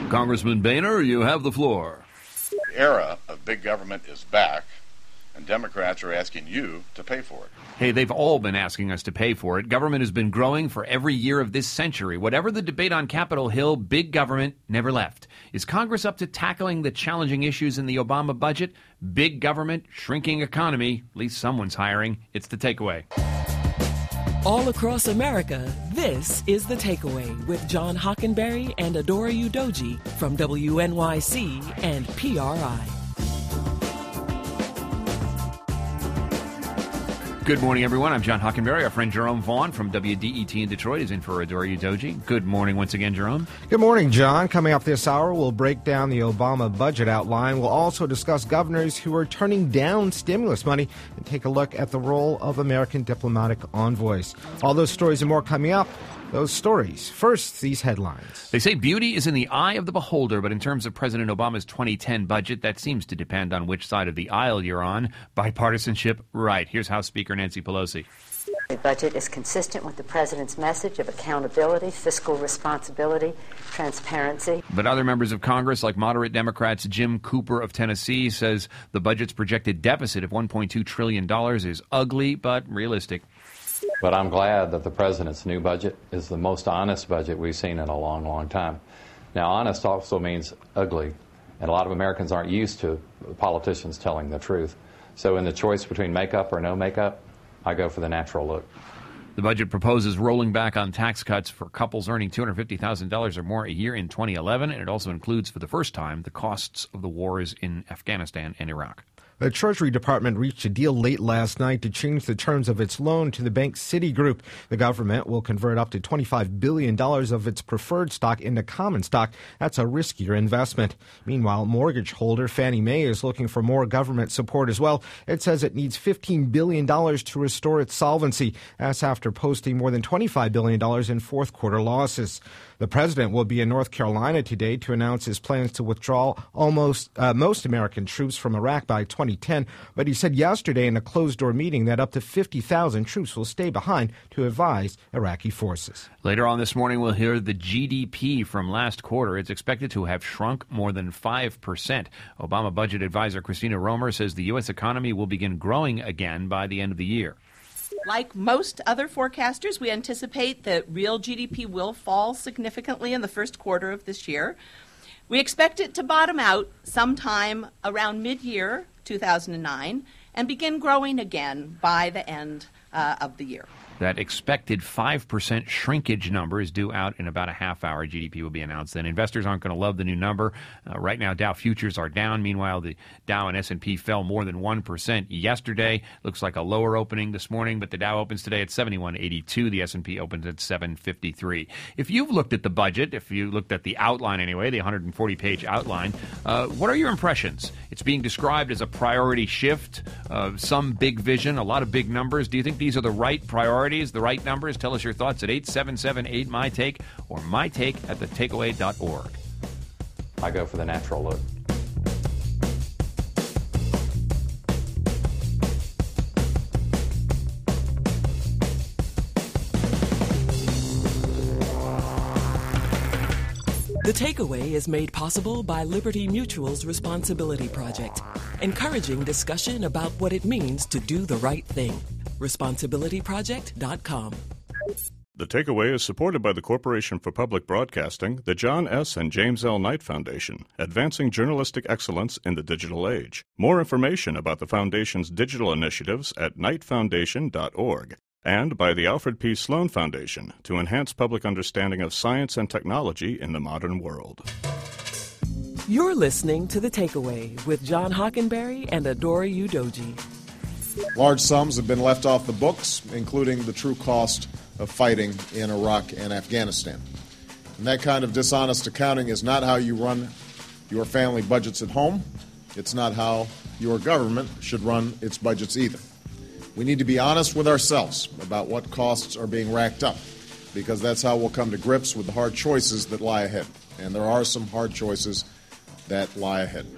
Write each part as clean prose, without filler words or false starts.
Congressman Boehner, you have the floor. The era of big government is back, and Democrats are asking you to pay for it. Hey, they've all been asking us to pay for it. Government has been growing for every year of this century. Whatever the debate on Capitol Hill, big government never left. Is Congress up to tackling the challenging issues in the Obama budget? Big government, shrinking economy, at least someone's hiring. It's The Takeaway. All across America, this is The Takeaway with John Hockenberry and Adora Udoji from WNYC and PRI. Good morning, everyone. I'm John Hockenberry. Our friend Jerome Vaughn from WDET in Detroit is in for Adora Udoji. Good morning once again, Jerome. Good morning, John. Coming up this hour, we'll break down the Obama budget outline. We'll also discuss governors who are turning down stimulus money and take a look at the role of American diplomatic envoys. All those stories and more coming up. Those stories. First, these headlines. They say beauty is in the eye of the beholder, but in terms of President Obama's 2010 budget, that seems to depend on which side of the aisle you're on. Bipartisanship, right. Here's House Speaker Nancy Pelosi. The budget is consistent with the president's message of accountability, fiscal responsibility, transparency. But other members of Congress, like moderate Democrats Jim Cooper of Tennessee, says the budget's projected deficit of $1.2 trillion is ugly but realistic. But I'm glad that the president's new budget is the most honest budget we've seen in a long, long time. Now, honest also means ugly, and a lot of Americans aren't used to politicians telling the truth. So in the choice between makeup or no makeup, I go for the natural look. The budget proposes rolling back on tax cuts for couples earning $250,000 or more a year in 2011, and it also includes for the first time the costs of the wars in Afghanistan and Iraq. The Treasury Department reached a deal late last night to change the terms of its loan to the bank Citigroup. The government will convert up to $25 billion of its preferred stock into common stock. That's a riskier investment. Meanwhile, mortgage holder Fannie Mae is looking for more government support as well. It says it needs $15 billion to restore its solvency. That's after posting more than $25 billion in fourth quarter losses. The president will be in North Carolina today to announce his plans to withdraw most American troops from Iraq by 2010, but he said yesterday in a closed-door meeting that up to 50,000 troops will stay behind to advise Iraqi forces. Later on this morning, we'll hear the GDP from last quarter. It's expected to have shrunk more than 5%. Obama budget advisor Christina Romer says the U.S. economy will begin growing again by the end of the year. Like most other forecasters, we anticipate that real GDP will fall significantly in the first quarter of this year. We expect it to bottom out sometime around mid-year 2009 and begin growing again by the end of the year. That expected 5% shrinkage number is due out in about a half hour. GDP will be announced then. Investors aren't going to love the new number. Right now, Dow futures are down. Meanwhile, the Dow and S&P fell more than 1% yesterday. Looks like a lower opening this morning, but the Dow opens today at 71.82. The S&P opens at 753. If you've looked at the budget, if you looked at the outline anyway, the 140-page outline, what are your impressions? It's being described as a priority shift, some big vision, a lot of big numbers. Do you think these are the right priorities? The right numbers? Tell us your thoughts at 877-8-MY-TAKE or mytake@thetakeaway.org. I go for the natural look. The Takeaway is made possible by Liberty Mutual's Responsibility Project, encouraging discussion about what it means to do the right thing. ResponsibilityProject.com. The Takeaway is supported by the Corporation for Public Broadcasting, the John S. and James L. Knight Foundation, advancing journalistic excellence in the digital age. More information about the Foundation's digital initiatives at knightfoundation.org. And by the Alfred P. Sloan Foundation to enhance public understanding of science and technology in the modern world. You're listening to The Takeaway with John Hockenberry and Adora Udoji. Large sums have been left off the books, including the true cost of fighting in Iraq and Afghanistan. And that kind of dishonest accounting is not how you run your family budgets at home. It's not how your government should run its budgets either. We need to be honest with ourselves about what costs are being racked up, because that's how we'll come to grips with the hard choices that lie ahead. And there are some hard choices that lie ahead.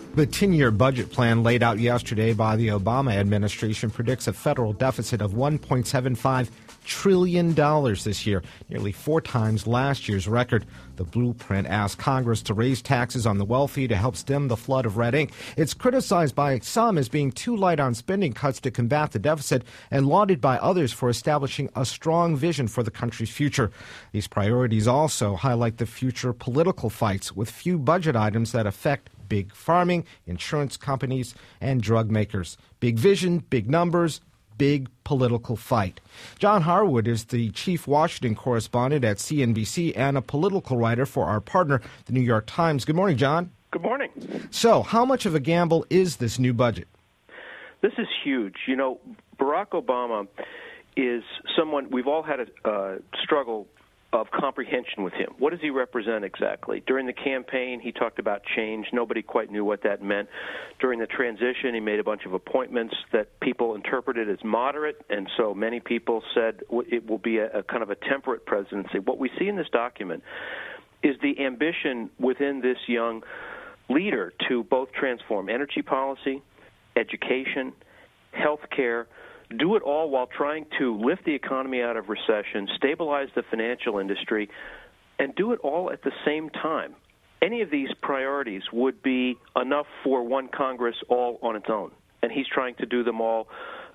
The 10-year budget plan laid out yesterday by the Obama administration predicts a federal deficit of $1.75 trillion this year, nearly 4 times last year's record. The blueprint asked Congress to raise taxes on the wealthy to help stem the flood of red ink. It's criticized by some as being too light on spending cuts to combat the deficit and lauded by others for establishing a strong vision for the country's future. These priorities also highlight the future political fights with few budget items that affect big farming, insurance companies, and drug makers. Big vision, big numbers, big political fight. John Harwood is the chief Washington correspondent at CNBC and a political writer for our partner, the New York Times. Good morning, John. Good morning. So, how much of a gamble is this new budget? This is huge. You know, Barack Obama is someone we've all had a struggle of comprehension with him. What does he represent exactly? During the campaign, he talked about change. Nobody quite knew what that meant. During the transition, he made a bunch of appointments that people interpreted as moderate, and so many people said it will be a kind of a temperate presidency. What we see in this document is the ambition within this young leader to both transform energy policy, education, health care, do it all while trying to lift the economy out of recession, stabilize the financial industry, and do it all at the same time. Any of these priorities would be enough for one Congress all on its own, and he's trying to do them all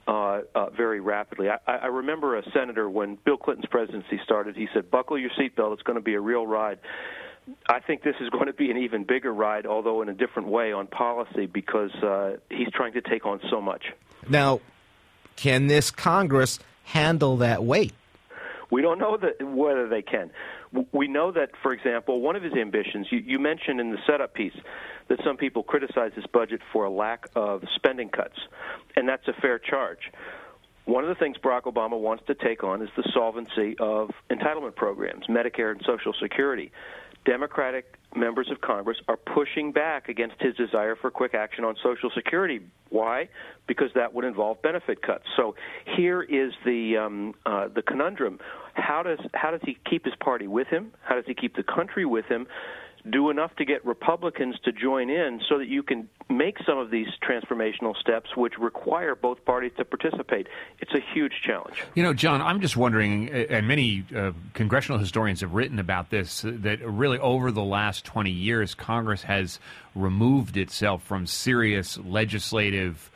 very rapidly. I remember a senator, when Bill Clinton's presidency started, he said, "Buckle your seatbelt, it's going to be a real ride." I think this is going to be an even bigger ride, although in a different way on policy, because he's trying to take on so much. Now, can this Congress handle that weight? We don't know whether they can. We know that, for example, one of his ambitions, you mentioned in the setup piece that some people criticize this budget for a lack of spending cuts, and that's a fair charge. One of the things Barack Obama wants to take on is the solvency of entitlement programs, Medicare and Social Security. Democratic members of Congress are pushing back against his desire for quick action on Social Security. Why? Because that would involve benefit cuts. So here is the conundrum. How does he keep his party with him? How does he keep the country with him? Do enough to get Republicans to join in so that you can make some of these transformational steps which require both parties to participate. It's a huge challenge. You know, John, I'm just wondering, and many congressional historians have written about this, that really over the last 20 years, Congress has removed itself from serious legislative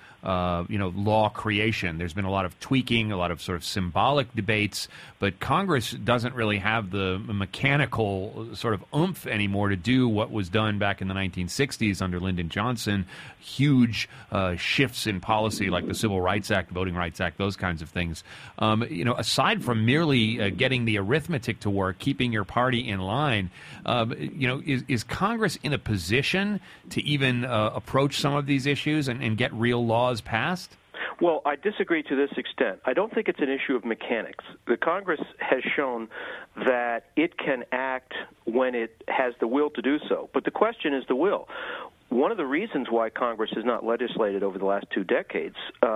law creation. There's been a lot of tweaking, a lot of sort of symbolic debates, but Congress doesn't really have the mechanical sort of oomph anymore to do what was done back in the 1960s under Lyndon Johnson. Huge shifts in policy like the Civil Rights Act, Voting Rights Act, those kinds of things. Aside from merely getting the arithmetic to work, keeping your party in line, is Congress in a position to even approach some of these issues and get real laws passed? Well, I disagree to this extent. I don't think it's an issue of mechanics. The Congress has shown that it can act when it has the will to do so. But the question is the will. One of the reasons why Congress has not legislated over the last 2 decades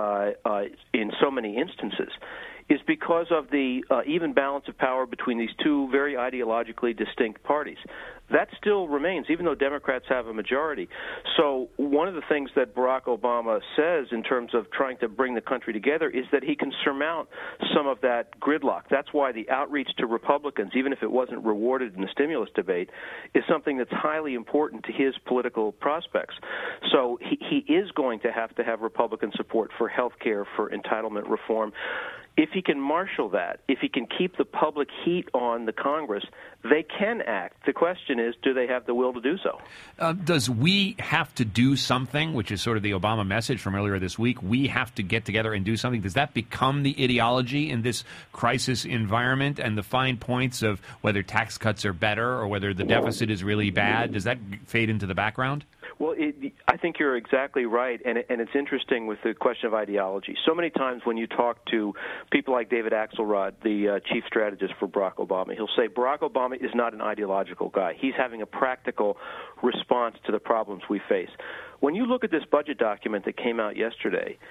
in so many instances is because of the even balance of power between these two very ideologically distinct parties. That still remains, even though Democrats have a majority. So one of the things that Barack Obama says in terms of trying to bring the country together is that he can surmount some of that gridlock. That's why the outreach to Republicans, even if it wasn't rewarded in the stimulus debate, is something that's highly important to his political prospects. So he is going to have Republican support for health care, for entitlement reform. If he can marshal that, if he can keep the public heat on the Congress, they can act. The question is, do they have the will to do so? Does we have to do something, which is sort of the Obama message from earlier this week? We have to get together and do something. Does that become the ideology in this crisis environment, and the fine points of whether tax cuts are better or whether the deficit is really bad? Does that fade into the background? Well, I think you're exactly right, and it's interesting with the question of ideology. So many times when you talk to people like David Axelrod, the chief strategist for Barack Obama, he'll say Barack Obama is not an ideological guy. He's having a practical response to the problems we face. When you look at this budget document that came out yesterday,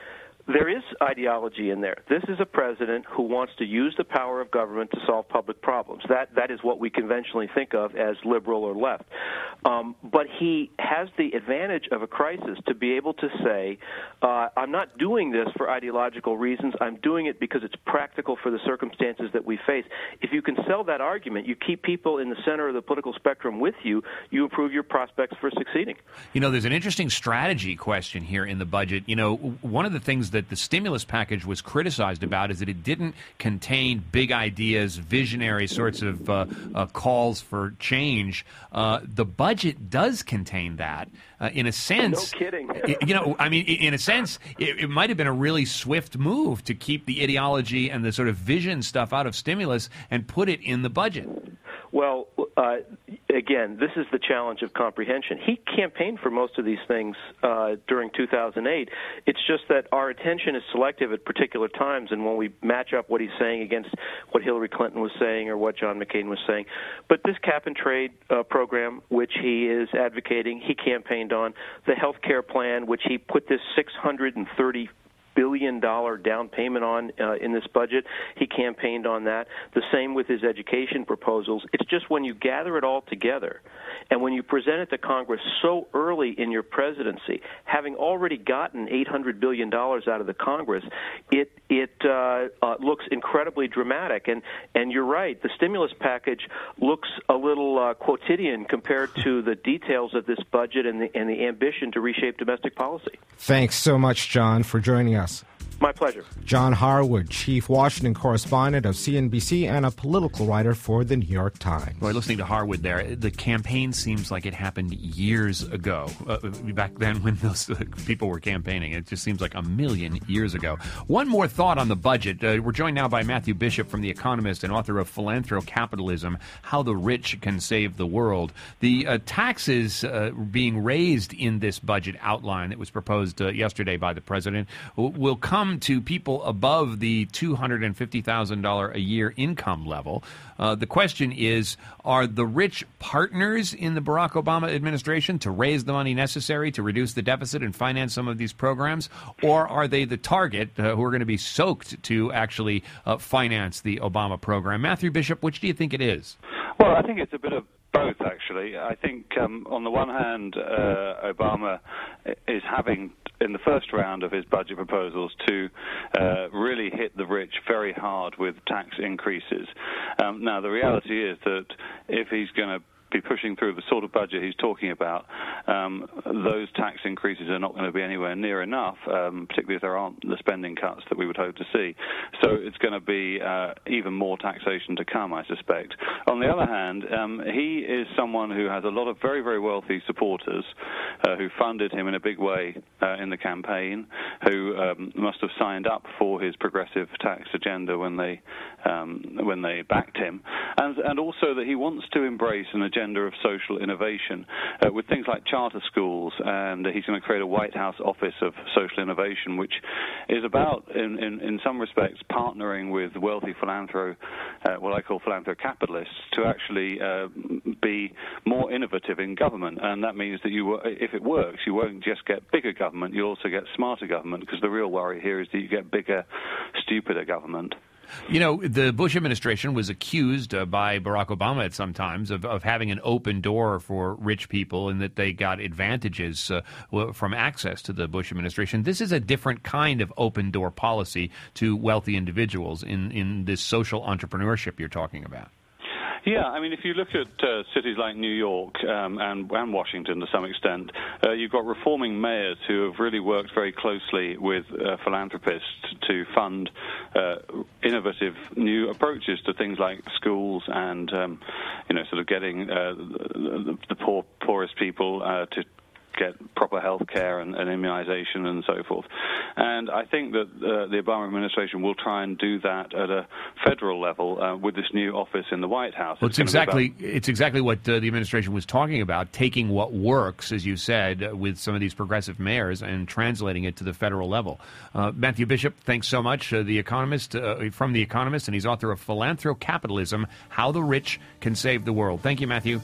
There is ideology in there. This is a president who wants to use the power of government to solve public problems. That is what we conventionally think of as liberal or left. But he has the advantage of a crisis to be able to say, I'm not doing this for ideological reasons. I'm doing it because it's practical for the circumstances that we face. If you can sell that argument, you keep people in the center of the political spectrum with you, you improve your prospects for succeeding. You know, there's an interesting strategy question here in the budget. You know, one of the things that the stimulus package was criticized about is that it didn't contain big ideas, visionary sorts of calls for change. The budget does contain that. In a sense, no kidding. You know, I mean, in a sense, it might have been a really swift move to keep the ideology and the sort of vision stuff out of stimulus and put it in the budget. Well, again, this is the challenge of comprehension. He campaigned for most of these things during 2008. It's just that our attention is selective at particular times, and when we match up what he's saying against what Hillary Clinton was saying or what John McCain was saying. But this cap-and-trade program, which he is advocating, he campaigned on. The health care plan, which he put this $630 billion down payment on in this budget. He campaigned on that. The same with his education proposals. It's just when you gather it all together and when you present it to Congress so early in your presidency, having already gotten $800 billion out of the Congress, it looks incredibly dramatic. And you're right, the stimulus package looks a little quotidian compared to the details of this budget and the ambition to reshape domestic policy. Thanks so much, John, for joining us. My pleasure. John Harwood, Chief Washington Correspondent of CNBC and a political writer for The New York Times. Boy, listening to Harwood there, the campaign seems like it happened years ago. Back then when those people were campaigning, it just seems like a million years ago. One more thought on the budget. We're joined now by Matthew Bishop from The Economist and author of Philanthrocapitalism, How the Rich Can Save the World. The taxes being raised in this budget outline that was proposed yesterday by the president will come to people above the $250,000 a year income level. The question is, are the rich partners in the Barack Obama administration to raise the money necessary to reduce the deficit and finance some of these programs, or are they the target who are going to be soaked to actually finance the Obama program? Matthew Bishop, which do you think it is? Well, I think it's a bit of both, actually. I think, on the one hand, Obama is having, in the first round of his budget proposals, to really hit the rich very hard with tax increases. Now, the reality is that if he's going to be pushing through the sort of budget he's talking about, those tax increases are not going to be anywhere near enough, particularly if there aren't the spending cuts that we would hope to see. So it's going to be even more taxation to come, I suspect. On the other hand, he is someone who has a lot of very, very wealthy supporters who funded him in a big way in the campaign, who must have signed up for his progressive tax agenda when they backed him, and also that he wants to embrace an agenda of social innovation with things like charter schools, and he's going to create a White House office of social innovation, which is about, in some respects, partnering with wealthy what I call philanthrocapitalists, to actually be more innovative in government. And that means that if it works, you won't just get bigger government, you'll also get smarter government, because the real worry here is that you get bigger, stupider government. You know, the Bush administration was accused by Barack Obama at some times of having an open door for rich people, and that they got advantages from access to the Bush administration. This is a different kind of open door policy to wealthy individuals in this social entrepreneurship you're talking about. Yeah, I mean, if you look at cities like New York and Washington to some extent, you've got reforming mayors who have really worked very closely with philanthropists to fund innovative new approaches to things like schools and, sort of getting the poorest people to get proper health care and immunization and so forth. And I think that the Obama administration will try and do that at a federal level with this new office in the White House. Well, it's exactly what the administration was talking about, taking what works, as you said, with some of these progressive mayors and translating it to the federal level. Matthew Bishop, thanks so much. From The Economist, and he's author of Philanthrocapitalism, How the Rich Can Save the World. Thank you, Matthew.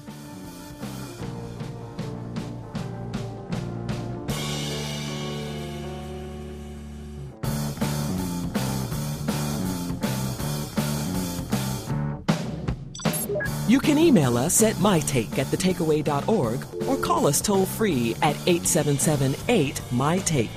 email us at mytake@thetakeaway.org or call us toll-free at 877-8-MY-TAKE.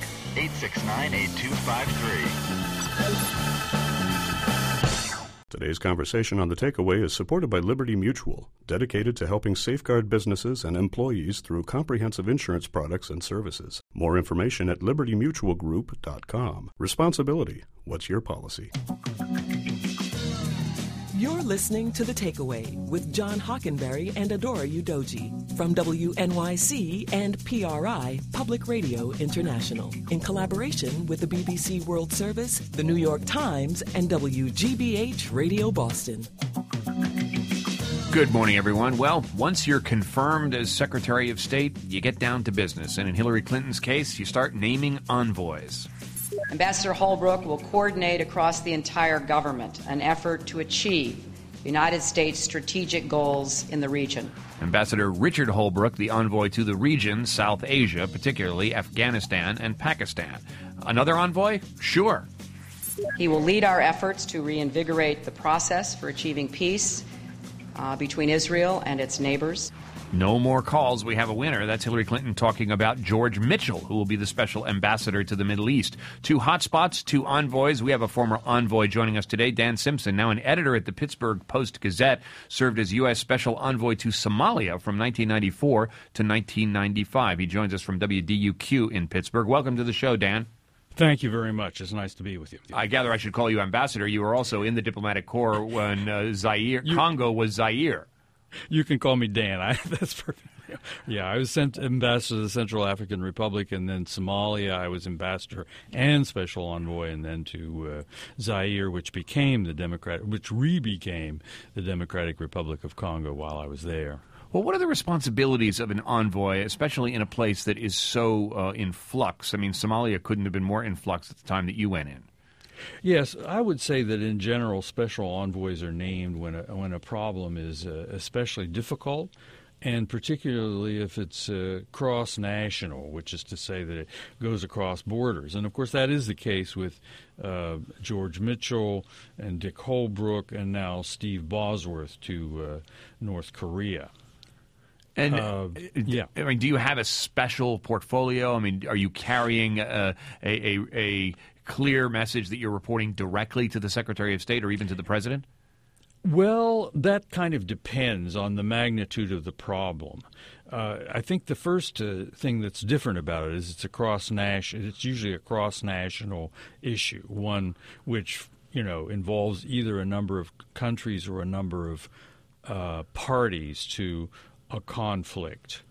869-8253. Today's conversation on The Takeaway is supported by Liberty Mutual, dedicated to helping safeguard businesses and employees through comprehensive insurance products and services. More information at libertymutualgroup.com. Responsibility. What's your policy? You're listening to The Takeaway with John Hockenberry and Adora Udoji from WNYC and PRI, Public Radio International, in collaboration with the BBC World Service, the New York Times, and WGBH Radio Boston. Good morning, everyone. Well, once you're confirmed as Secretary of State, you get down to business. And in Hillary Clinton's case, you start naming envoys. Ambassador Holbrooke will coordinate across the entire government an effort to achieve United States strategic goals in the region. Ambassador Richard Holbrooke, the envoy to the region, South Asia, particularly Afghanistan and Pakistan. Another envoy? Sure. He will lead our efforts to reinvigorate the process for achieving peace between Israel and its neighbors. No more calls. We have a winner. That's Hillary Clinton talking about George Mitchell, who will be the special ambassador to the Middle East. 2 hotspots, 2 envoys. We have a former envoy joining us today, Dan Simpson, now an editor at the Pittsburgh Post-Gazette, served as U.S. Special Envoy to Somalia from 1994 to 1995. He joins us from WDUQ in Pittsburgh. Welcome to the show, Dan. Thank you very much. It's nice to be with you. I gather I should call you ambassador. You were also in the diplomatic corps when Congo was Zaire. You can call me Dan. That's perfect. Yeah, I was sent ambassador to the Central African Republic, and then Somalia. I was ambassador and special envoy, and then to Zaire, which became the Democratic Republic of Congo while I was there. Well, what are the responsibilities of an envoy, especially in a place that is so in flux? I mean, Somalia couldn't have been more in flux at the time that you went in. Yes, I would say that in general, special envoys are named when a problem is especially difficult, and particularly if it's cross-national, which is to say that it goes across borders. And, of course, that is the case with George Mitchell and Dick Holbrooke and now Steve Bosworth to North Korea. And I mean, do you have a special portfolio? I mean, are you carrying a clear message that you're reporting directly to the Secretary of State or even to the President? Well, that kind of depends on the magnitude of the problem. I think the first thing that's different about it is it's usually a cross-national issue, one which involves either a number of countries or a number of parties to a conflict.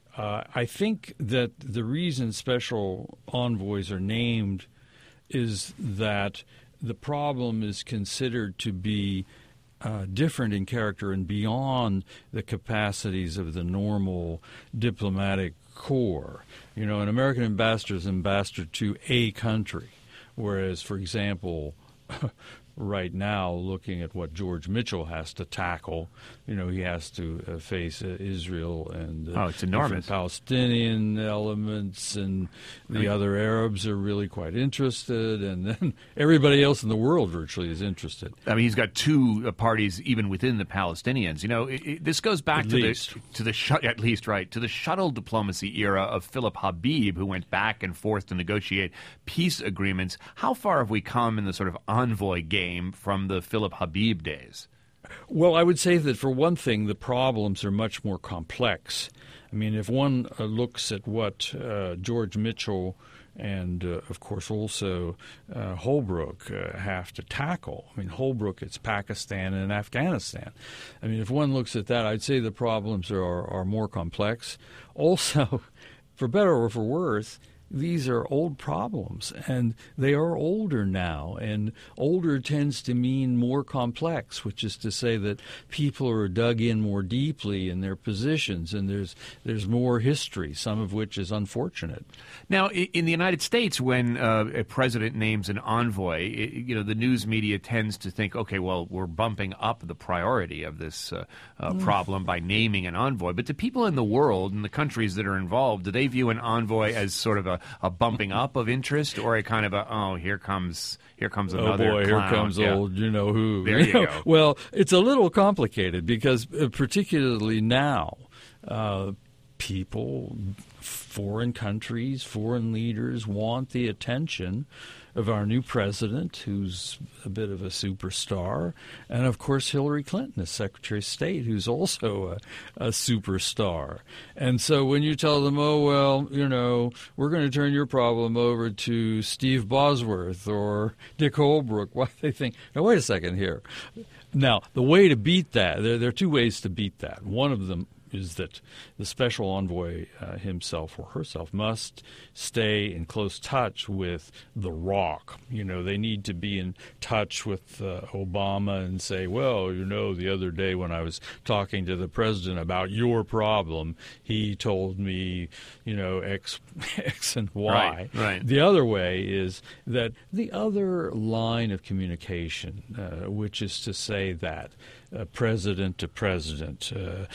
I think that the reason special envoys are named is that the problem is considered to be different in character and beyond the capacities of the normal diplomatic corps. An American ambassador is ambassador to a country, whereas, for example, right now, looking at what George Mitchell has to tackle, he has to face Israel and it's enormous. Palestinian elements, and the other Arabs are really quite interested, and then everybody else in the world virtually is interested. I mean, he's got 2 parties even within the Palestinians. This goes back to the shuttle diplomacy era of Philip Habib, who went back and forth to negotiate peace agreements. How far have we come in the sort of envoy game from the Philip Habib days? Well, I would say that for one thing, the problems are much more complex. I mean, if one looks at what George Mitchell and, of course, also Holbrooke have to tackle. I mean, Holbrooke, it's Pakistan and Afghanistan. I mean, if one looks at that, I'd say the problems are more complex. Also, for better or for worse, these are old problems, and they are older now, and older tends to mean more complex, which is to say that people are dug in more deeply in their positions, and there's more history, some of which is unfortunate. Now, in the United States, when a president names an envoy, the news media tends to think, okay, well, we're bumping up the priority of this problem by naming an envoy. But to people in the world, in the countries that are involved, do they view an envoy as sort of a bumping up of interest, or a kind of here comes another oh boy, clown. Here comes old you know who. There you go. Well, it's a little complicated because particularly now, people, foreign countries, foreign leaders want the attention of our new president, who's a bit of a superstar, and of course Hillary Clinton, as Secretary of State, who's also a superstar. And so when you tell them, we're going to turn your problem over to Steve Bosworth or Dick Holbrooke, why they think, now wait a second here. Now, the way to beat that, there are two ways to beat that. One of them is that the special envoy himself or herself must stay in close touch with the ROC. They need to be in touch with Obama and say, the other day when I was talking to the president about your problem, he told me, X and Y. Right. The other way is that the other line of communication, which is to say that president to president,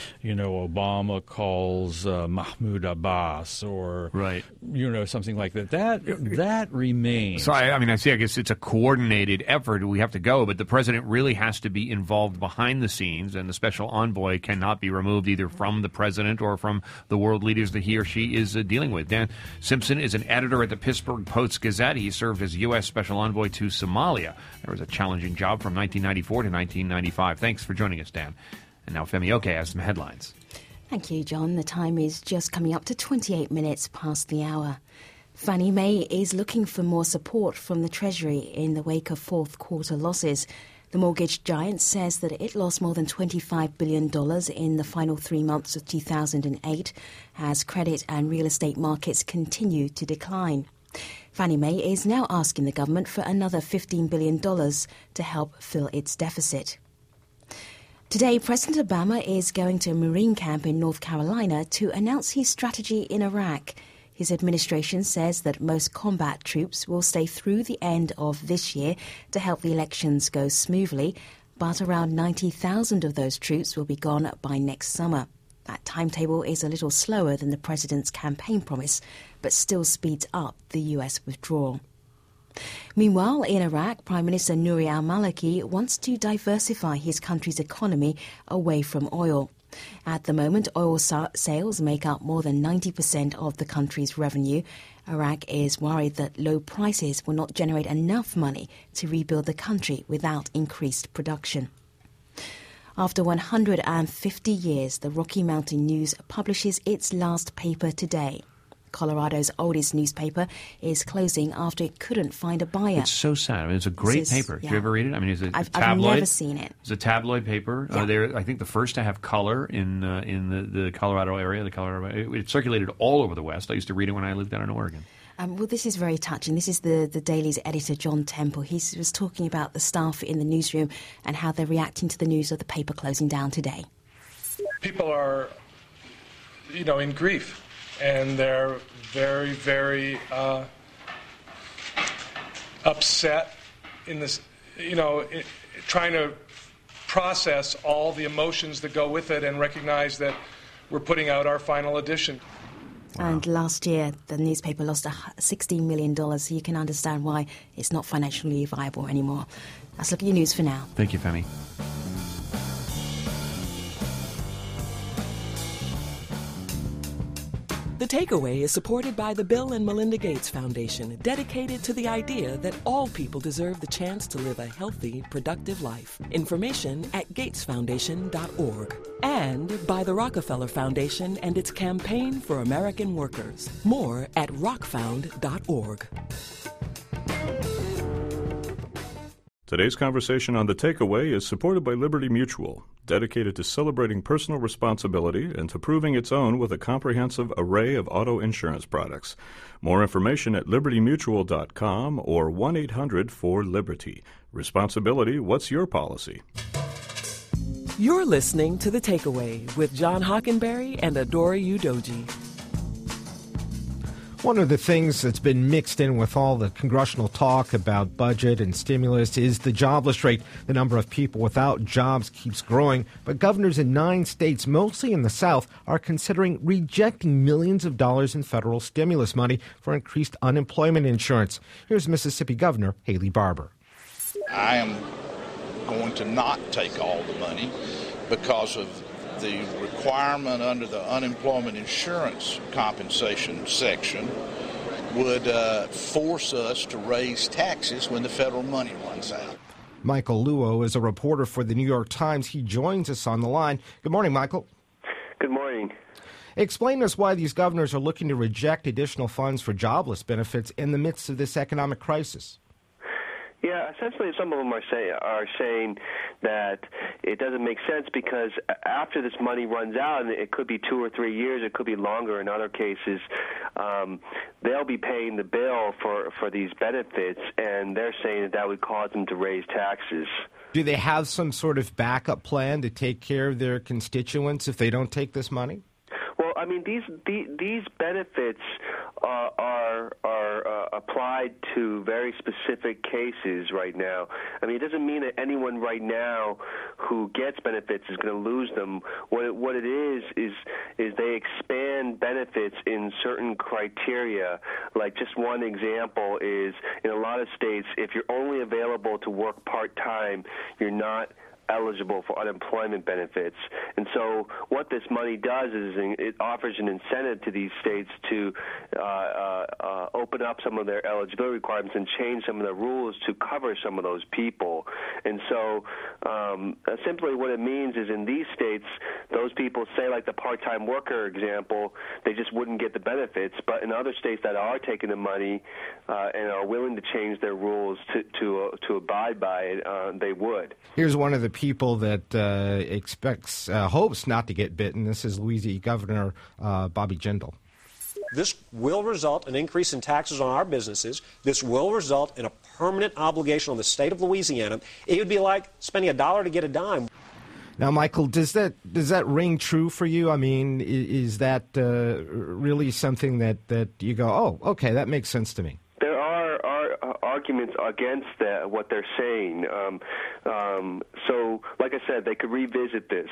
Obama calls Mahmoud Abbas or, something like that. That remains. So, I guess it's a coordinated effort. We have to go, but the president really has to be involved behind the scenes, and the special envoy cannot be removed either from the president or from the world leaders that he or she is dealing with. Dan Simpson is an editor at the Pittsburgh Post-Gazette. He served as U.S. Special Envoy to Somalia. There was a challenging job from 1994 to 1995. Thanks for joining us, Dan. And now Femi Oke has some headlines. Thank you, John. The time is just coming up to 28 minutes past the hour. Fannie Mae is looking for more support from the Treasury in the wake of fourth quarter losses. The mortgage giant says that it lost more than $25 billion in the final 3 months of 2008 as credit and real estate markets continue to decline. Fannie Mae is now asking the government for another $15 billion to help fill its deficit. Today, President Obama is going to a Marine camp in North Carolina to announce his strategy in Iraq. His administration says that most combat troops will stay through the end of this year to help the elections go smoothly, but around 90,000 of those troops will be gone by next summer. That timetable is a little slower than the president's campaign promise, but still speeds up the U.S. withdrawal. Meanwhile, in Iraq, Prime Minister Nouri al-Maliki wants to diversify his country's economy away from oil. At the moment, oil sales make up more than 90% of the country's revenue. Iraq is worried that low prices will not generate enough money to rebuild the country without increased production. After 150 years, the Rocky Mountain News publishes its last paper today. Colorado's oldest newspaper is closing after it couldn't find a buyer. It's so sad. It's a great paper. Did you ever read it? It's a tabloid. I've never seen it. It's a tabloid paper. Yeah. They're, I think, the first to have color in the Colorado area. It circulated all over the West. I used to read it when I lived down in Oregon. Well, this is very touching. This is the Daily's editor, John Temple. He was talking about the staff in the newsroom and how they're reacting to the news of the paper closing down today. People are, in grief, and they're very, very upset in this, trying to process all the emotions that go with it and recognize that we're putting out our final edition. Wow. And last year, the newspaper lost $16 million, so you can understand why it's not financially viable anymore. Let's look at your news for now. Thank you, Femi. The Takeaway is supported by the Bill and Melinda Gates Foundation, dedicated to the idea that all people deserve the chance to live a healthy, productive life. Information at gatesfoundation.org. And by the Rockefeller Foundation and its campaign for American workers. More at rockfound.org. Today's conversation on The Takeaway is supported by Liberty Mutual, dedicated to celebrating personal responsibility and to proving its own with a comprehensive array of auto insurance products. More information at libertymutual.com or 1-800-4LIBERTY. Responsibility, what's your policy? You're listening to The Takeaway with John Hockenberry and Adora Udoji. One of the things that's been mixed in with all the congressional talk about budget and stimulus is the jobless rate. The number of people without jobs keeps growing, but governors in 9 states, mostly in the South, are considering rejecting millions of dollars in federal stimulus money for increased unemployment insurance. Here's Mississippi Governor Haley Barbour. I am going to not take all the money because of the requirement under the unemployment insurance compensation section would force us to raise taxes when the federal money runs out. Michael Luo is a reporter for the New York Times. He joins us on the line. Good morning, Michael. Good morning. Explain to us why these governors are looking to reject additional funds for jobless benefits in the midst of this economic crisis. Yeah, essentially some of them are saying that it doesn't make sense because after this money runs out, and it could be 2 or 3 years, it could be longer in other cases, they'll be paying the bill for these benefits, and they're saying that would cause them to raise taxes. Do they have some sort of backup plan to take care of their constituents if they don't take this money? Well, I mean, these benefits are applied to very specific cases right now. I mean, it doesn't mean that anyone right now who gets benefits is going to lose them. What it is they expand benefits in certain criteria. Like just one example is in a lot of states, if you're only available to work part-time, you're not eligible for unemployment benefits. And so what this money does is it offers an incentive to these states to open up some of their eligibility requirements and change some of the rules to cover some of those people. And so simply what it means is in these states, those people, say like the part-time worker example, they just wouldn't get the benefits. But in other states that are taking the money and are willing to change their rules to abide by it, they would. Here's one of the people that hopes not to get bitten. This is Louisiana Governor Bobby Jindal. This will result in an increase in taxes on our businesses. This will result in a permanent obligation on the state of Louisiana. It would be like spending $1 to get a dime. Now, Michael, does that ring true for you? I mean, is that really something that you go, oh, okay, that makes sense to me? There are arguments against what they're saying. So, like I said, they could revisit this.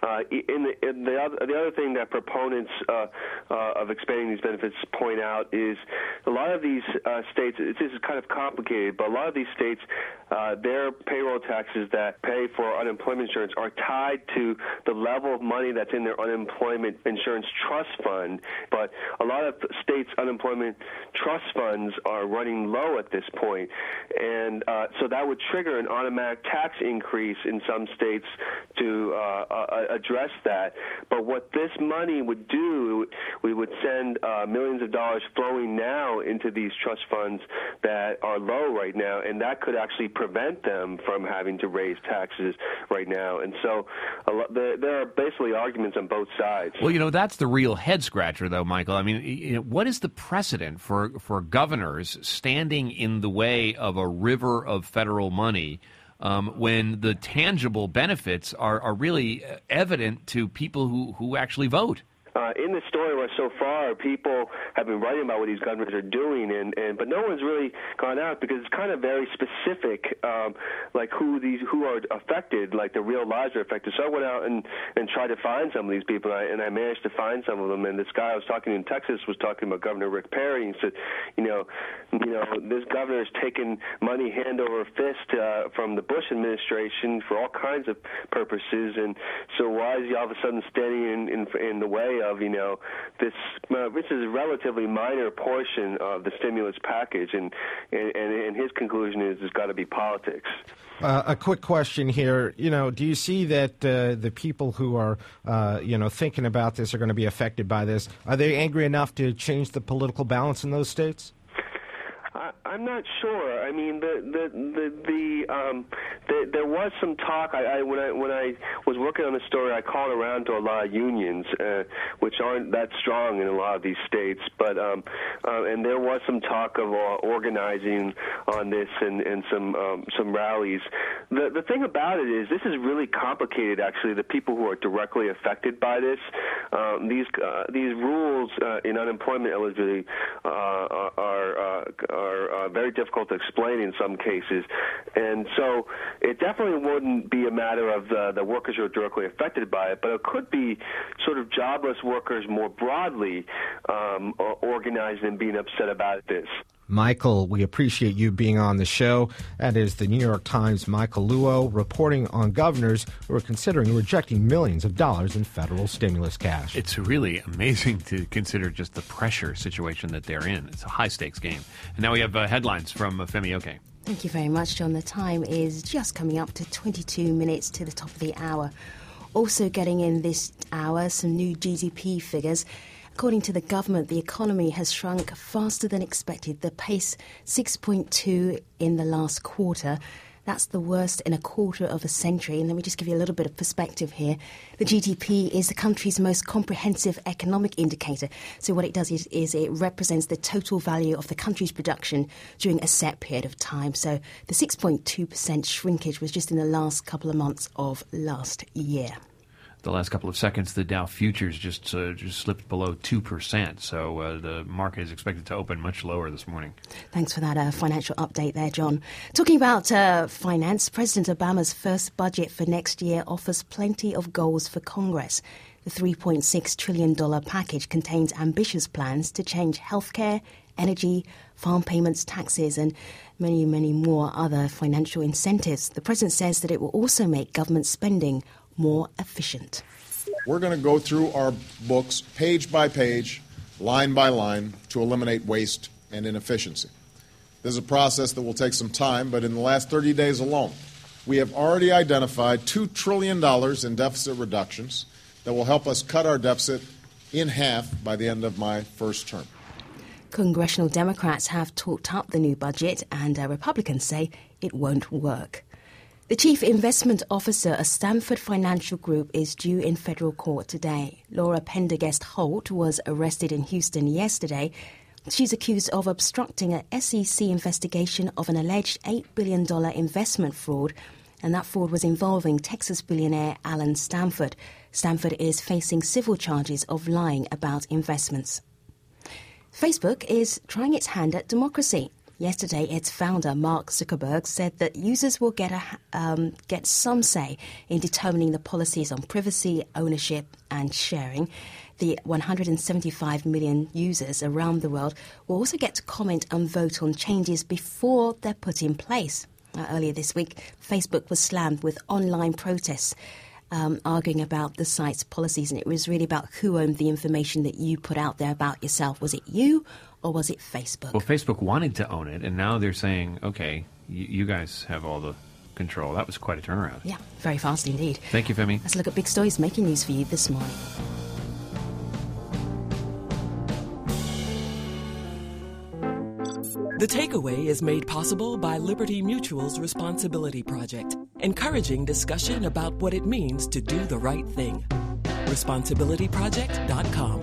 The other thing that proponents of expanding these benefits point out is a lot of these states, this is kind of complicated, but a lot of these states, their payroll taxes that pay for unemployment insurance are tied to the level of money that's in their unemployment insurance trust fund. But a lot of states' unemployment trust funds are running low at this point. And so that would trigger an automatic tax increase in some states to address that. But what this money would do, we would send millions of dollars flowing now into these trust funds that are low right now, and that could actually prevent them from having to raise taxes right now. And so there are basically arguments on both sides. Well, that's the real head-scratcher, though, Michael. I mean, what is the precedent for governors standing in the way of a river of federal money when the tangible benefits are really evident to people who actually vote? In the story so far, people have been writing about what these governors are doing, but no one's really gone out because it's kind of very specific, like who are affected, like the real lives are affected. So I went out and tried to find some of these people, and I managed to find some of them. And this guy I was talking to in Texas was talking about Governor Rick Perry, and said, this governor has taken money hand over fist from the Bush administration for all kinds of purposes, and so why is he all of a sudden standing in the way of this is a relatively minor portion of the stimulus package, and his conclusion is there's got to be politics. A quick question here. Do you see that the people who are, thinking about this are going to be affected by this? Are they angry enough to change the political balance in those states? I'm not sure. I mean, there was some talk. When I was working on the story, I called around to a lot of unions, which aren't that strong in a lot of these states. But and there was some talk of organizing on this and some rallies. The thing about it is this is really complicated. Actually, the people who are directly affected by this, these rules in unemployment eligibility are very difficult to explain in some cases, and so it definitely wouldn't be a matter of the workers who are directly affected by it, but it could be sort of jobless workers more broadly organized and being upset about this. Michael, we appreciate you being on the show. That is the New York Times' Michael Luo reporting on governors who are considering rejecting millions of dollars in federal stimulus cash. It's really amazing to consider just the pressure situation that they're in. It's a high-stakes game. And now we have headlines from Femi Oke. Thank you very much, John. The time is just coming up to 22 minutes to the top of the hour. Also getting in this hour, some new GDP figures. According to the government, the economy has shrunk faster than expected. The pace 6.2 in the last quarter. That's the worst in a quarter of a century. And let me just give you a little bit of perspective here. The GDP is the country's most comprehensive economic indicator. So what it does is it represents the total value of the country's production during a set period of time. So the 6.2% shrinkage was just in the last couple of months of last year. The last couple of seconds, the Dow futures just slipped below 2%. So the market is expected to open much lower this morning. Thanks for that financial update there, John. Talking about finance, President Obama's first budget for next year offers plenty of goals for Congress. The $3.6 trillion package contains ambitious plans to change healthcare, energy, farm payments, taxes, and many, many more other financial incentives. The president says that it will also make government spending more efficient. We're going to go through our books page by page, line by line, to eliminate waste and inefficiency. This is a process that will take some time, but in the last 30 days alone, we have already identified $2 trillion in deficit reductions that will help us cut our deficit in half by the end of my first term. Congressional Democrats have talked up the new budget, and Republicans say it won't work. The chief investment officer of Stanford Financial Group is due in federal court today. Laura Pendergast Holt was arrested in Houston yesterday. She's accused of obstructing an SEC investigation of an alleged $8 billion investment fraud, and that fraud was involving Texas billionaire Alan Stanford. Stanford is facing civil charges of lying about investments. Facebook is trying its hand at democracy. Yesterday, its founder, Mark Zuckerberg, said that users will get some say in determining the policies on privacy, ownership and sharing. The 175 million users around the world will also get to comment and vote on changes before they're put in place. Earlier this week, Facebook was slammed with online protests arguing about the site's policies, and it was really about who owned the information that you put out there about yourself. Was it you or was it Facebook? Well, Facebook wanted to own it, and now they're saying, okay, you guys have all the control. That was quite a turnaround. Yeah, very fast indeed. Thank you, Femi. Let's look at big stories making news for you this morning. The Takeaway is made possible by Liberty Mutual's Responsibility Project, encouraging discussion about what it means to do the right thing. ResponsibilityProject.com.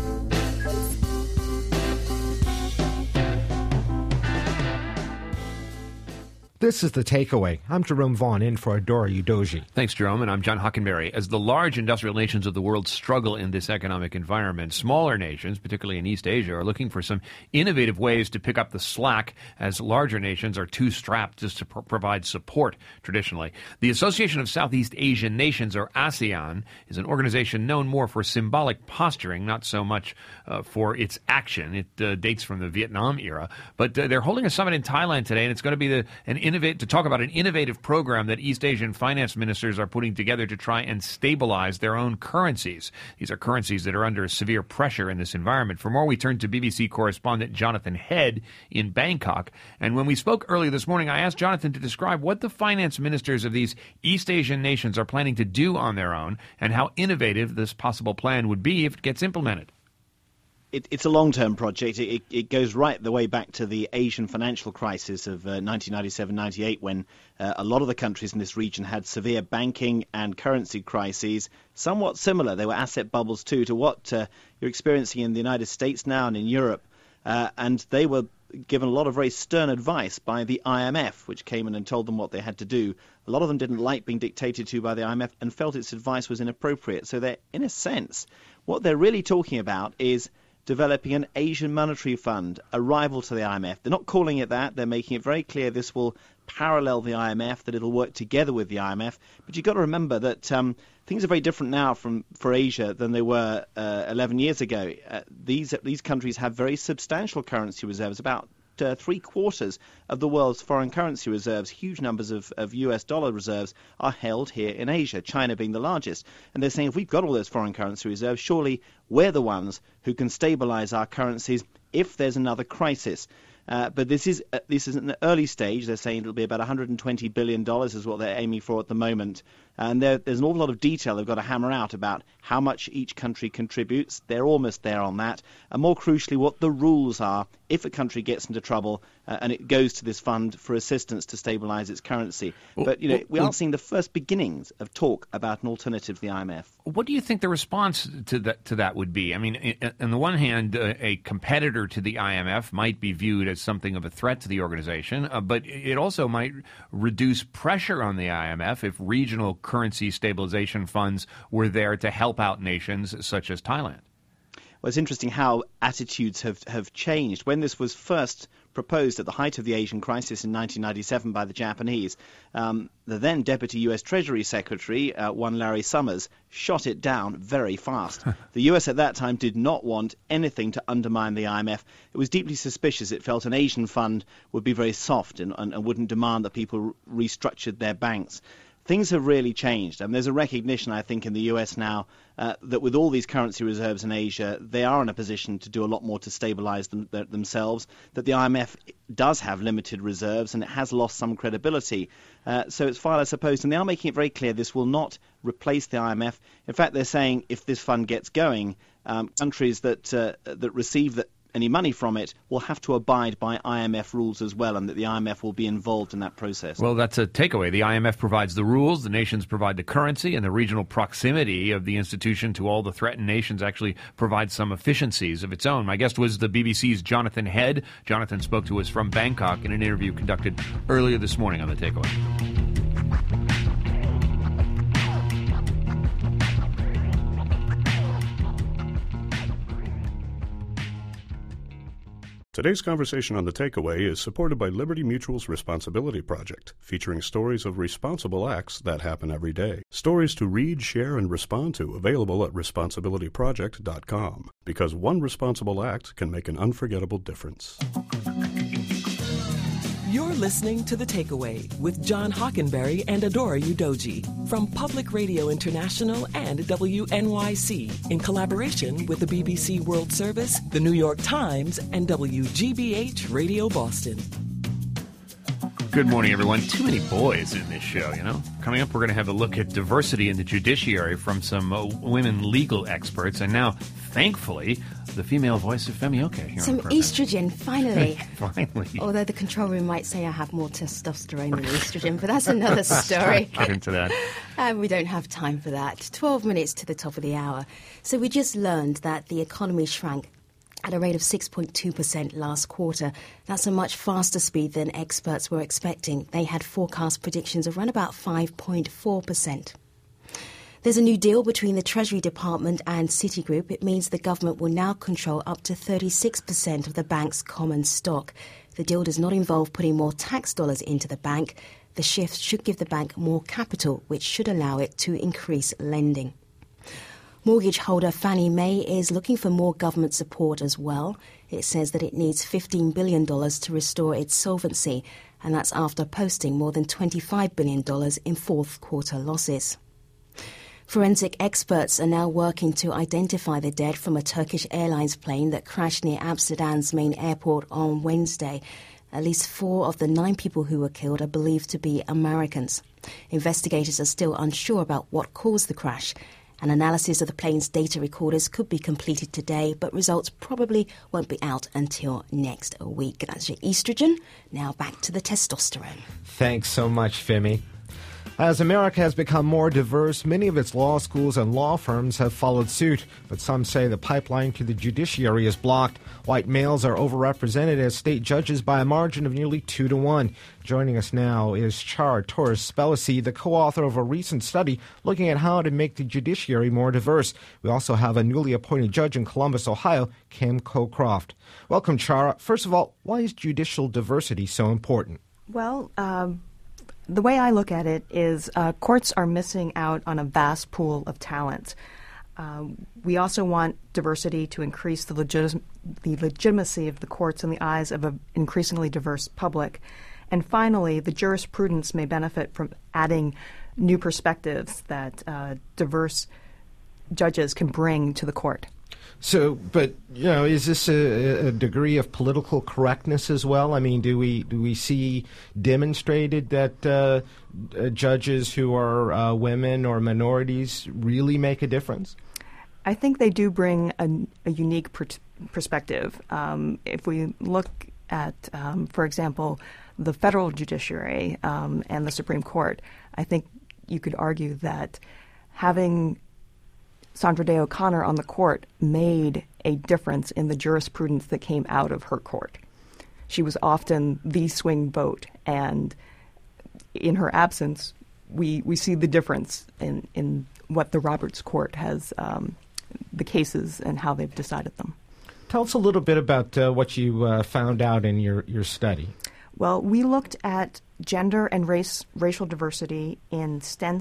This is The Takeaway. I'm Jerome Vaughn in for Adora Udoji. Thanks, Jerome, and I'm John Hockenberry. As the large industrial nations of the world struggle in this economic environment, smaller nations, particularly in East Asia, are looking for some innovative ways to pick up the slack as larger nations are too strapped just to provide support traditionally. The Association of Southeast Asian Nations, or ASEAN, is an organization known more for symbolic posturing, not so much for its action. It dates from the Vietnam era. But they're holding a summit in Thailand today, and it's going to be to talk about an innovative program that East Asian finance ministers are putting together to try and stabilize their own currencies. These are currencies that are under severe pressure in this environment. For more, we turn to BBC correspondent Jonathan Head in Bangkok. And when we spoke earlier this morning, I asked Jonathan to describe what the finance ministers of these East Asian nations are planning to do on their own and how innovative this possible plan would be if it gets implemented. It's a long-term project. It goes right the way back to the Asian financial crisis of 1997-98, when a lot of the countries in this region had severe banking and currency crises, somewhat similar. They were asset bubbles, too, to what you're experiencing in the United States now and in Europe. And they were given a lot of very stern advice by the IMF, which came in and told them what they had to do A lot of them didn't like being dictated to by the IMF and felt its advice was inappropriate. So they're, in a sense, what they're really talking about is developing an Asian monetary fund, a rival to the IMF. They're not calling it that. They're making it very clear this will parallel the IMF, that it'll work together with the IMF. But you've got to remember that things are very different now for Asia than they were 11 years ago. These countries have very substantial currency reserves, about 3/4 of the world's foreign currency reserves. Huge numbers of US dollar reserves are held here in Asia, China being the largest. And they're saying if we've got all those foreign currency reserves, surely we're the ones who can stabilize our currencies if there's another crisis. But this is an early stage. They're saying it'll be about $120 billion is what they're aiming for at the moment. And there's an awful lot of detail they've got to hammer out about how much each country contributes. They're almost there on that. And more crucially, what the rules are if a country gets into trouble and it goes to this fund for assistance to stabilize its currency. But, we are seeing the first beginnings of talk about an alternative to the IMF. What do you think the response to that would be? I mean, on the one hand, a competitor to the IMF might be viewed as something of a threat to the organization, but it also might reduce pressure on the IMF if regional currency stabilization funds were there to help out nations such as Thailand. Well, it's interesting how attitudes have changed. When this was first proposed at the height of the Asian crisis in 1997 by the Japanese, the then Deputy U.S. Treasury Secretary, one Larry Summers, shot it down very fast. The U.S. at that time did not want anything to undermine the IMF. It was deeply suspicious. It felt an Asian fund would be very soft and wouldn't demand that people restructured their banks. Things have really changed, and there's a recognition, I think, in the US now that with all these currency reserves in Asia, they are in a position to do a lot more to stabilize themselves, that the IMF does have limited reserves and it has lost some credibility. So it's fine, I suppose, and they are making it very clear this will not replace the IMF. In fact, they're saying if this fund gets going, countries that receive any money from it will have to abide by IMF rules as well, and that the IMF will be involved in that process. Well, that's a takeaway. The IMF provides the rules, the nations provide the currency, and the regional proximity of the institution to all the threatened nations actually provides some efficiencies of its own. My guest was the BBC's Jonathan Head. Jonathan spoke to us from Bangkok in an interview conducted earlier this morning on The Takeaway. Today's conversation on The Takeaway is supported by Liberty Mutual's Responsibility Project, featuring stories of responsible acts that happen every day. Stories to read, share, and respond to, available at responsibilityproject.com. Because one responsible act can make an unforgettable difference. You're listening to The Takeaway with John Hockenberry and Adora Udoji from Public Radio International and WNYC in collaboration with the BBC World Service, the New York Times, and WGBH Radio Boston. Good morning, everyone. Too many boys in this show, Coming up, we're going to have a look at diversity in the judiciary from some women legal experts. And now, thankfully, the female voice of Femi Oke here. Some estrogen, finally. Finally. Although the control room might say I have more testosterone than estrogen, but that's another story. Get into that. We don't have time for that. 12 minutes to the top of the hour. So we just learned that the economy shrank at a rate of 6.2% last quarter. That's a much faster speed than experts were expecting. They had forecast predictions of around about 5.4%. There's a new deal between the Treasury Department and Citigroup. It means the government will now control up to 36% of the bank's common stock. The deal does not involve putting more tax dollars into the bank. The shift should give the bank more capital, which should allow it to increase lending. Mortgage holder Fannie Mae is looking for more government support as well. It says that it needs $15 billion to restore its solvency, and that's after posting more than $25 billion in fourth quarter losses. Forensic experts are now working to identify the dead from a Turkish Airlines plane that crashed near Amsterdam's main airport on Wednesday. At least 4 of the 9 people who were killed are believed to be Americans. Investigators are still unsure about what caused the crash. An analysis of the plane's data recorders could be completed today, but results probably won't be out until next week. That's your estrogen. Now back to the testosterone. Thanks so much, Femi. As America has become more diverse, many of its law schools and law firms have followed suit, but some say the pipeline to the judiciary is blocked. White males are overrepresented as state judges by a margin of nearly 2-1. Joining us now is Char Torres Spelliscy, the co-author of a recent study looking at how to make the judiciary more diverse. We also have a newly appointed judge in Columbus, Ohio, Kim Cocroft. Welcome, Char. First of all, why is judicial diversity so important? Well, the way I look at it is courts are missing out on a vast pool of talent. We also want diversity to increase the legitimacy of the courts in the eyes of an increasingly diverse public. And finally, the jurisprudence may benefit from adding new perspectives that diverse judges can bring to the court. So, but, is this a degree of political correctness as well? I mean, do we see demonstrated that judges who are women or minorities really make a difference? I think they do bring a unique perspective. If we look at, for example, the federal judiciary and the Supreme Court, I think you could argue that having Sandra Day O'Connor on the court made a difference in the jurisprudence that came out of her court. She was often the swing vote, and in her absence, we see the difference in what the Roberts Court has, the cases and how they've decided them. Tell us a little bit about what you found out in your study. Well, we looked at gender and racial diversity in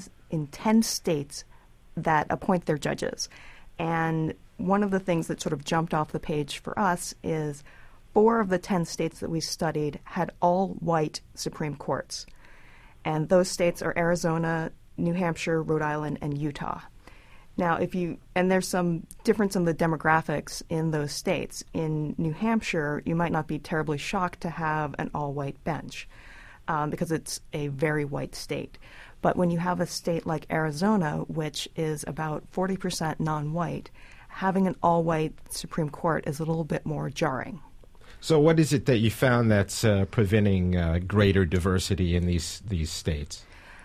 10 states that appoint their judges. And one of the things that sort of jumped off the page for us is 4 of the 10 states that we studied had all-white Supreme Courts. And those states are Arizona, New Hampshire, Rhode Island, and Utah. Now, there's some difference in the demographics in those states. In New Hampshire, you might not be terribly shocked to have an all-white bench because it's a very white state. But when you have a state like Arizona, which is about 40% non-white, having an all-white Supreme Court is a little bit more jarring. So what is it that you found that's preventing greater diversity in these states?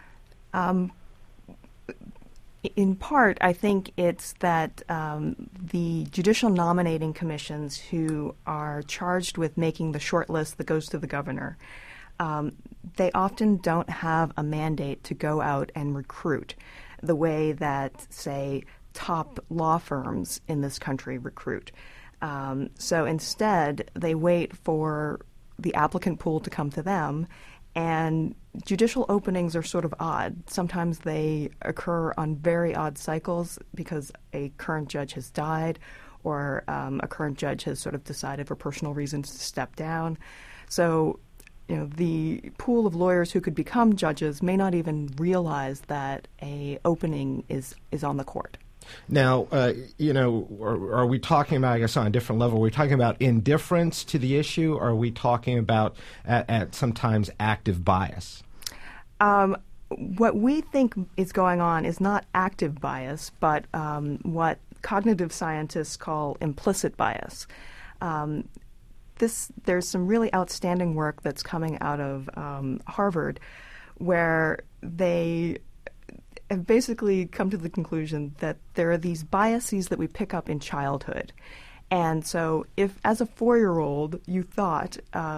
In part, I think it's that the judicial nominating commissions who are charged with making the short list that goes to the governor, they often don't have a mandate to go out and recruit the way that, say, top law firms in this country recruit. So instead, they wait for the applicant pool to come to them, and judicial openings are sort of odd. Sometimes they occur on very odd cycles because a current judge has died or a current judge has sort of decided for personal reasons to step down. So the pool of lawyers who could become judges may not even realize that a opening is on the court. Now, are we talking about, I guess, on a different level? Are we talking about indifference to the issue, or are we talking about at sometimes active bias? What we think is going on is not active bias, but what cognitive scientists call implicit bias. There's some really outstanding work that's coming out of Harvard where they have basically come to the conclusion that there are these biases that we pick up in childhood. And so if, as a 4-year-old, you thought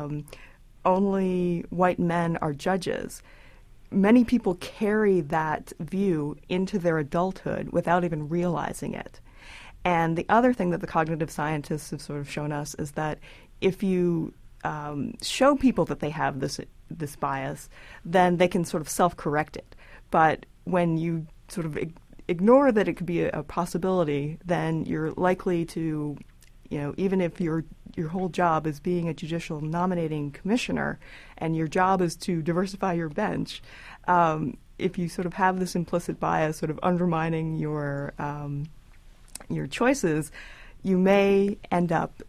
only white men are judges, many people carry that view into their adulthood without even realizing it. And the other thing that the cognitive scientists have sort of shown us is that if you show people that they have this bias, then they can sort of self-correct it. But when you sort of ignore that it could be a possibility, then you're likely to, even if your whole job is being a judicial nominating commissioner and your job is to diversify your bench, if you sort of have this implicit bias sort of undermining your choices, you may end up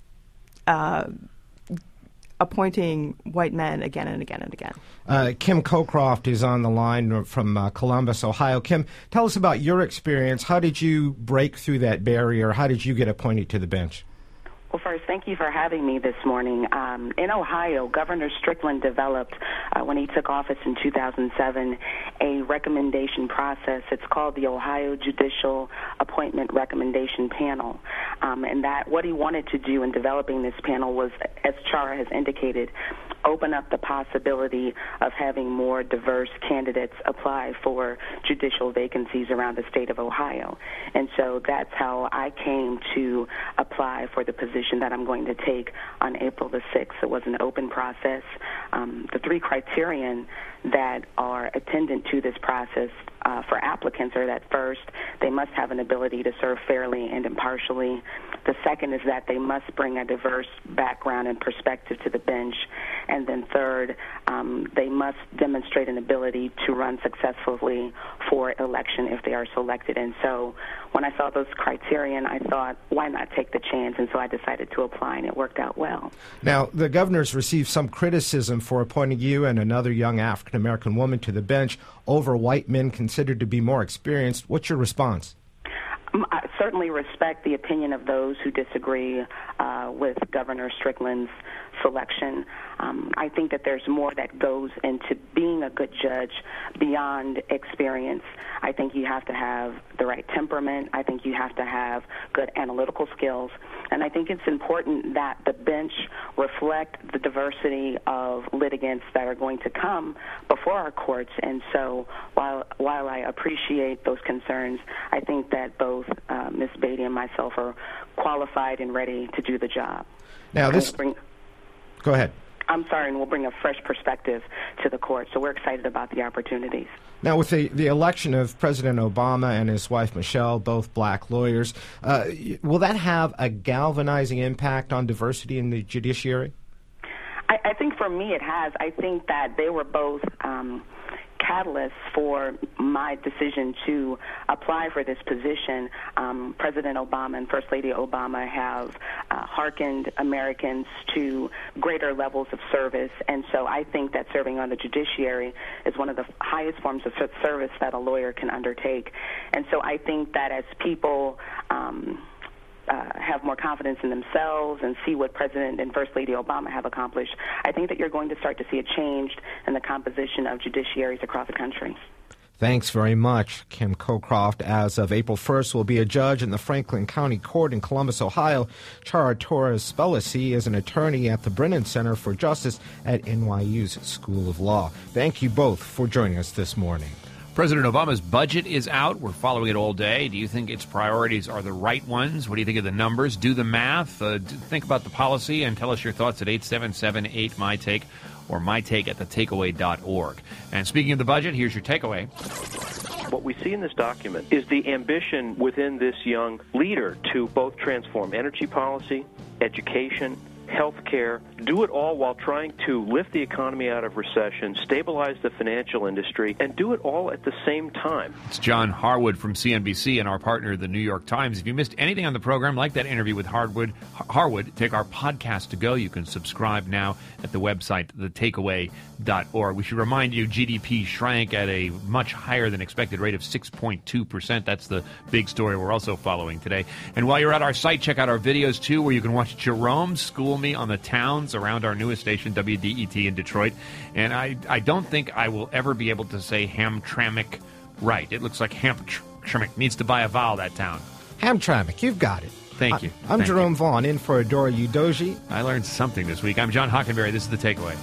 appointing white men again and again and again. Kim Cocroft is on the line from Columbus, Ohio. Kim, tell us about your experience. How did you break through that barrier? How did you get appointed to the bench? Well, first, thank you for having me this morning. In Ohio, Governor Strickland developed, when he took office in 2007, a recommendation process. It's called the Ohio Judicial Appointment Recommendation Panel. And that what he wanted to do in developing this panel was, as Chara has indicated, open up the possibility of having more diverse candidates apply for judicial vacancies around the state of Ohio. And so that's how I came to apply for the position that I'm going to take on April the 6th. It was an open process. The three criterion that are attendant to this process for applicants are that first, they must have an ability to serve fairly and impartially. The second is that they must bring a diverse background and perspective to the bench. And then third, they must demonstrate an ability to run successfully for election if they are selected. And so when I saw those criterion, I thought, why not take the chance? And so I decided to apply, and it worked out well. Now, the governor's received some criticism for appointing you and another young African-American woman to the bench over white men considered to be more experienced. What's your response? I certainly respect the opinion of those who disagree with Governor Strickland's selection. I think that there's more that goes into being a good judge beyond experience. I think you have to have the right temperament. I think you have to have good analytical skills. And I think it's important that the bench reflect the diversity of litigants that are going to come before our courts. And so while I appreciate those concerns, I think that both Ms. Beatty and myself are qualified and ready to do the job. Now, go ahead. I'm sorry, and we'll bring a fresh perspective to the court. So we're excited about the opportunities. Now, with the election of President Obama and his wife Michelle, both black lawyers, will that have a galvanizing impact on diversity in the judiciary? I think for me it has. I think that they were both catalysts for my decision to apply for this position. President Obama and First Lady Obama have hearkened Americans to greater levels of service, and so I think that serving on the judiciary is one of the highest forms of service that a lawyer can undertake. And so I think that as people have more confidence in themselves and see what President and First Lady Obama have accomplished, I think that you're going to start to see a change in the composition of judiciaries across the country. Thanks very much. Kim Cocroft, as of April 1st, will be a judge in the Franklin County Court in Columbus, Ohio. Chara Torres-Spellici is an attorney at the Brennan Center for Justice at NYU's School of Law. Thank you both for joining us this morning. President Obama's budget is out. We're following it all day. Do you think its priorities are the right ones? What do you think of the numbers? Do the math. Think about the policy and tell us your thoughts at 877-8-MY-TAKE or mytake@thetakeaway.org. And speaking of the budget, here's your takeaway. What we see in this document is the ambition within this young leader to both transform energy policy, education, health care, do it all while trying to lift the economy out of recession, stabilize the financial industry, and do it all at the same time. It's John Harwood from CNBC and our partner, the New York Times. If you missed anything on the program, like that interview with Harwood, take our podcast to go. You can subscribe now at the website, thetakeaway.org. We should remind you, GDP shrank at a much higher than expected rate of 6.2%. That's the big story we're also following today. And while you're at our site, check out our videos, too, where you can watch Jerome school me on the towns around our newest station, WDET in Detroit. And I don't think I will ever be able to say Hamtramck right. It looks like Hamtramck. Needs to buy a vowel, that town. Hamtramck, you've got it. Thank you. I'm Jerome Vaughn, in for Adora Udoji. I learned something this week. I'm John Hockenberry. This is The Takeaway.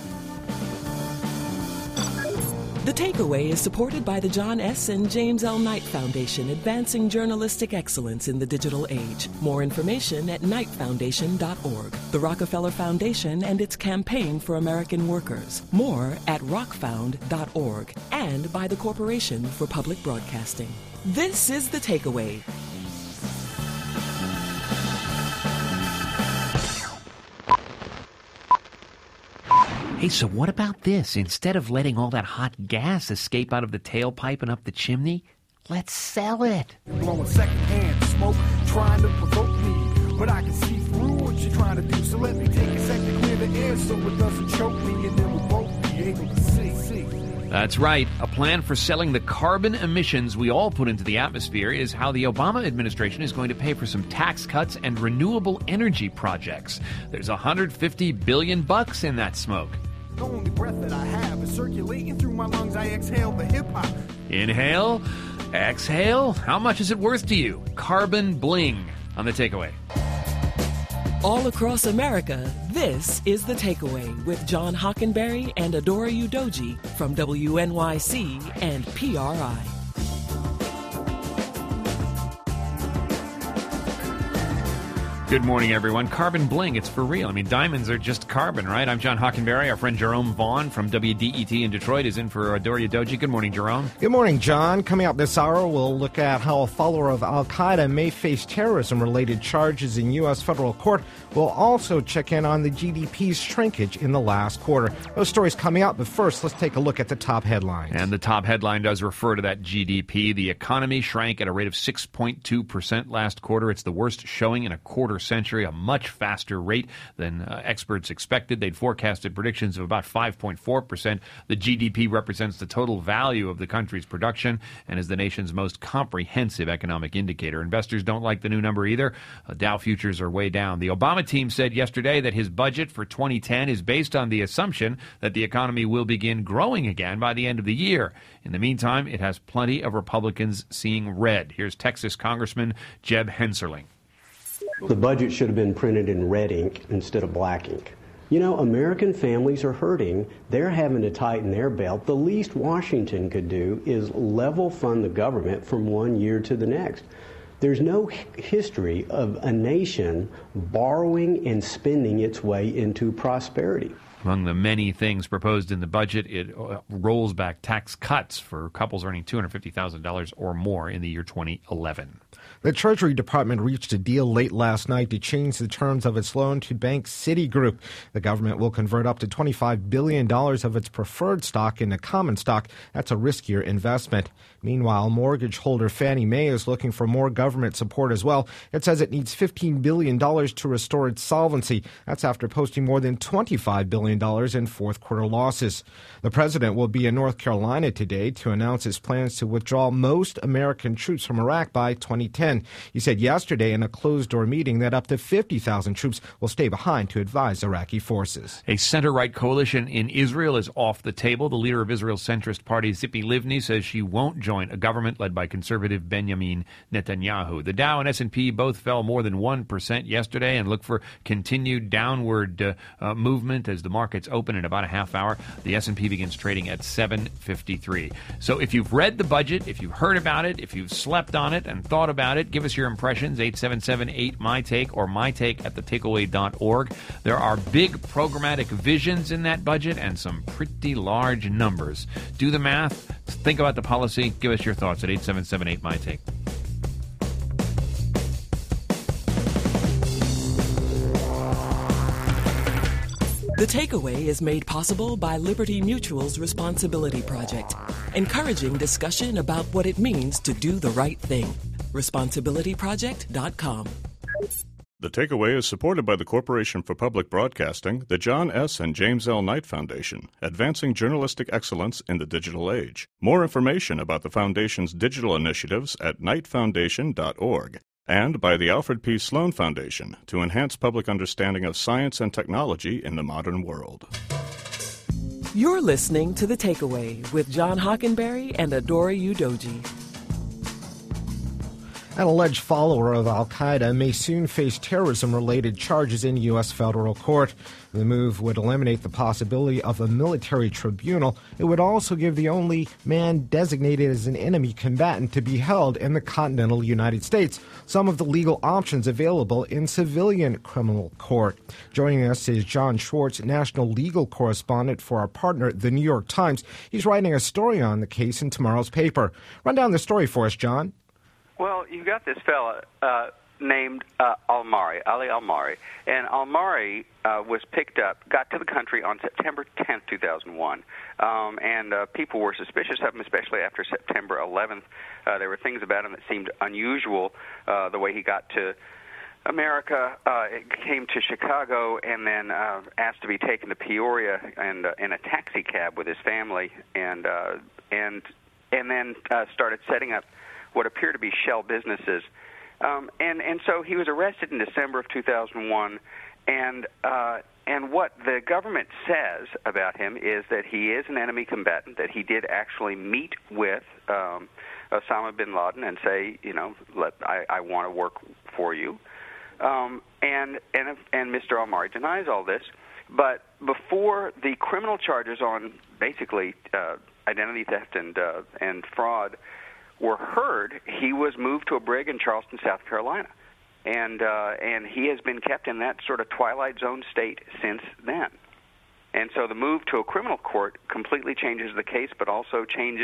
The Takeaway is supported by the John S. and James L. Knight Foundation, advancing journalistic excellence in the digital age. More information at knightfoundation.org. The Rockefeller Foundation and its campaign for American workers. More at rockfound.org. And by the Corporation for Public Broadcasting. This is The Takeaway. Hey, so what about this? Instead of letting all that hot gas escape out of the tailpipe and up the chimney, let's sell it. Blowing secondhand smoke, trying to provoke me. But I can see through what you're trying to do. So let me take a second to clear the air so it doesn't choke me. And then we'll both be able to see. That's right. A plan for selling the carbon emissions we all put into the atmosphere is how the Obama administration is going to pay for some tax cuts and renewable energy projects. There's $150 billion in that smoke. The only breath that I have is circulating through my lungs. I exhale the hip-hop. Inhale, exhale. How much is it worth to you? Carbon bling on The Takeaway. All across America, this is The Takeaway with John Hockenberry and Adora Udoji from WNYC and PRI. Good morning, everyone. Carbon bling, it's for real. I mean, diamonds are just carbon, right? I'm John Hockenberry. Our friend Jerome Vaughn from WDET in Detroit is in for Adora Udoji. Good morning, Jerome. Good morning, John. Coming up this hour, we'll look at how a follower of al-Qaeda may face terrorism-related charges in U.S. federal court. We'll also check in on the GDP's shrinkage in the last quarter. Those stories coming up, but first, let's take a look at the top headlines. And the top headline does refer to that GDP. The economy shrank at a rate of 6.2% last quarter. It's the worst showing in a quarter century, a much faster rate than experts expected. They'd forecasted predictions of about 5.4%. The GDP represents the total value of the country's production and is the nation's most comprehensive economic indicator. Investors don't like the new number either. Dow futures are way down. The Obama team said yesterday that his budget for 2010 is based on the assumption that the economy will begin growing again by the end of the year. In the meantime, it has plenty of Republicans seeing red. Here's Texas Congressman Jeb Hensarling. The budget should have been printed in red ink instead of black ink. You know, American families are hurting. They're having to tighten their belt. The least Washington could do is level fund the government from one year to the next. There's no history of a nation borrowing and spending its way into prosperity. Among the many things proposed in the budget, it rolls back tax cuts for couples earning $250,000 or more in the year 2011. The Treasury Department reached a deal late last night to change the terms of its loan to bank Citigroup. The government will convert up to $25 billion of its preferred stock into common stock. That's a riskier investment. Meanwhile, mortgage holder Fannie Mae is looking for more government support as well. It says it needs $15 billion to restore its solvency. That's after posting more than $25 billion in fourth quarter losses. The president will be in North Carolina today to announce his plans to withdraw most American troops from Iraq by 2010. He said yesterday in a closed-door meeting that up to 50,000 troops will stay behind to advise Iraqi forces. A center-right coalition in Israel is off the table. The leader of Israel's centrist party, Tzipi Livni, says she won't join a government led by conservative Benjamin Netanyahu. The Dow and S&P both fell more than 1% yesterday and look for continued downward movement as the markets open in about a half hour. The S&P begins trading at 753. So if you've read the budget, if you've heard about it, if you've slept on it and thought about it, give us your impressions, 877-8MyTake or mytake@thetakeaway.org. There are big programmatic visions in that budget and some pretty large numbers. Do the math, think about the policy, give us your thoughts at 877-8MyTake. The Takeaway is made possible by Liberty Mutual's Responsibility Project, encouraging discussion about what it means to do the right thing. ResponsibilityProject.com. The Takeaway is supported by the Corporation for Public Broadcasting, the John S. and James L. Knight Foundation, advancing journalistic excellence in the digital age. More information about the Foundation's digital initiatives at knightfoundation.org. And by the Alfred P. Sloan Foundation to enhance public understanding of science and technology in the modern world. You're listening to The Takeaway with John Hockenberry and Adora Udoji. An alleged follower of al-Qaeda may soon face terrorism-related charges in U.S. federal court. The move would eliminate the possibility of a military tribunal. It would also give the only man designated as an enemy combatant to be held in the continental United States some of the legal options available in civilian criminal court. Joining us is John Schwartz, national legal correspondent for our partner, The New York Times. He's writing a story on the case in tomorrow's paper. Run down the story for us, John. Well, you've got this fella named Ali Al-Mari, and Al-Mari was picked up, got to the country on September 10th, 2001, and people were suspicious of him, especially after September 11th. There were things about him that seemed unusual, the way he got to America came to Chicago and then asked to be taken to Peoria and in a taxi cab with his family, and then started setting up what appear to be shell businesses. And so he was arrested in December of 2001, and what the government says about him is that he is an enemy combatant, that he did actually meet with Osama bin Laden and say, I want to work for you. And Mr. al-Marri denies all this. But before the criminal charges on basically identity theft and fraud were heard, he was moved to a brig in Charleston, South Carolina. And he has been kept in that sort of twilight zone state since then. And so the move to a criminal court completely changes the case, but also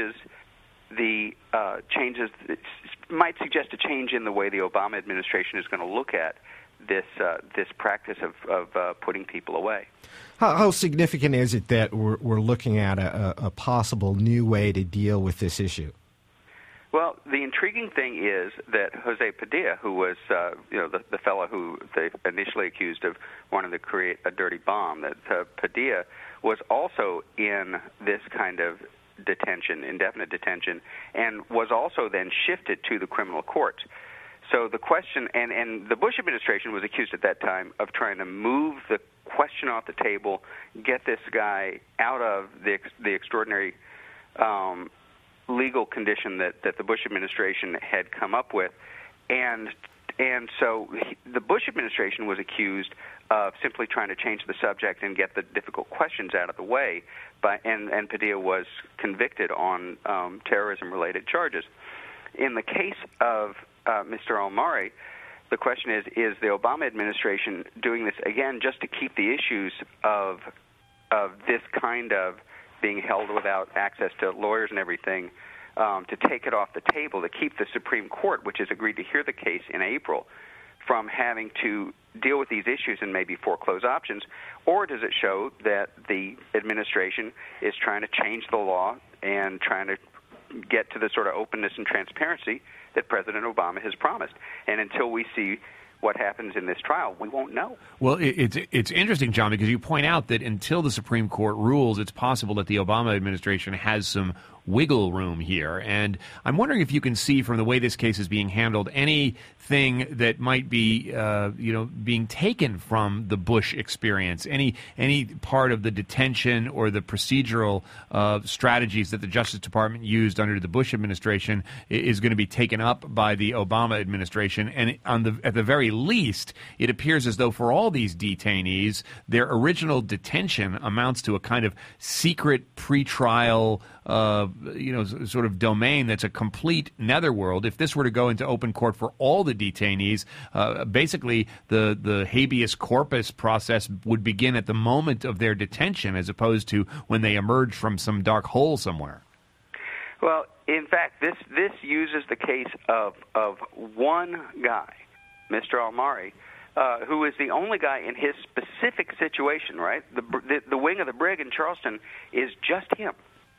might suggest a change in the way the Obama administration is going to look at this practice of putting people away. How significant is it that we're looking at a possible new way to deal with this issue? Well, the intriguing thing is that Jose Padilla, who was the fellow who they initially accused of wanting to create a dirty bomb, that Padilla was also in this kind of detention, indefinite detention, and was also then shifted to the criminal courts. So the question, and the Bush administration was accused at that time of trying to move the question off the table, get this guy out of the extraordinary legal condition that the Bush administration had come up with, and so the Bush administration was accused of simply trying to change the subject and get the difficult questions out of the way, and Padilla was convicted on terrorism-related charges. In the case of Mr. al-Marri, the question is the Obama administration doing this again just to keep the issues of this kind of being held without access to lawyers and everything, to take it off the table, to keep the Supreme Court, which has agreed to hear the case in April, from having to deal with these issues and maybe foreclose options? Or does it show that the administration is trying to change the law and trying to get to the sort of openness and transparency that President Obama has promised? And until we see what happens in this trial, we won't know. Well, it's interesting, John, because you point out that until the Supreme Court rules, it's possible that the Obama administration has some wiggle room here. And I'm wondering if you can see from the way this case is being handled anything that might be, being taken from the Bush experience, any part of the detention or the procedural strategies that the Justice Department used under the Bush administration is going to be taken up by the Obama administration. And at the very least, it appears as though for all these detainees, their original detention amounts to a kind of secret pretrial sort of domain that's a complete netherworld. If this were to go into open court for all the detainees, basically the habeas corpus process would begin at the moment of their detention as opposed to when they emerge from some dark hole somewhere. Well, in fact, this uses the case of one guy, Mr. al-Marri, who is the only guy in his specific situation, right? The wing of the brig in Charleston is just him.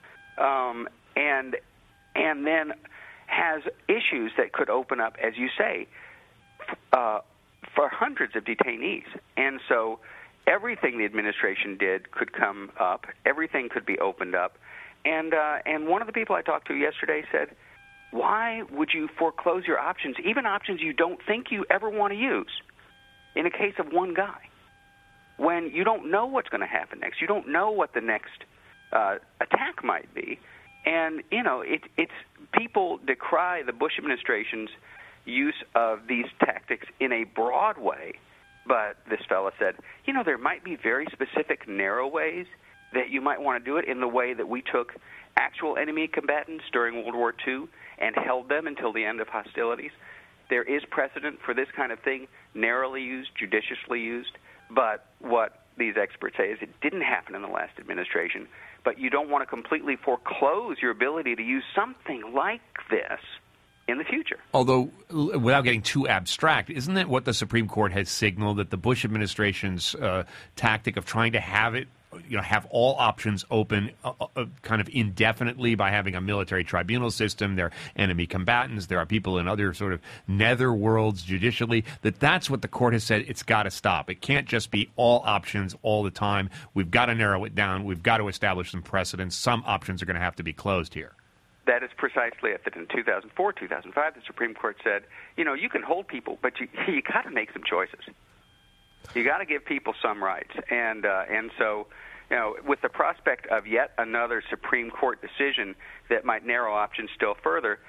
And then has issues that could open up, as you say, for hundreds of detainees. And so everything the administration did could come up. Everything could be opened up. And one of the people I talked to yesterday said, why would you foreclose your options, even options you don't think you ever want to use, in a case of one guy, when you don't know what's going to happen next? You don't know what the next attack might be. And, it's people decry the Bush administration's use of these tactics in a broad way. But this fellow said, there might be very specific, narrow ways that you might want to do it, in the way that we took actual enemy combatants during World War II and held them until the end of hostilities. There is precedent for this kind of thing, narrowly used, judiciously used. But what these experts say is it didn't happen in the last administration. But you don't want to completely foreclose your ability to use something like this in the future. Although, without getting too abstract, isn't it what the Supreme Court has signaled, that the Bush administration's tactic of trying to have it have all options open kind of indefinitely by having a military tribunal system. There are enemy combatants. There are people in other sort of nether worlds judicially. That's what the court has said. It's got to stop. It can't just be all options all the time. We've got to narrow it down. We've got to establish some precedents. Some options are going to have to be closed here. That is precisely it. That in 2004, 2005, the Supreme Court said, you can hold people, but you got to make some choices. You got to give people some rights, and so, with the prospect of yet another Supreme Court decision that might narrow options still further,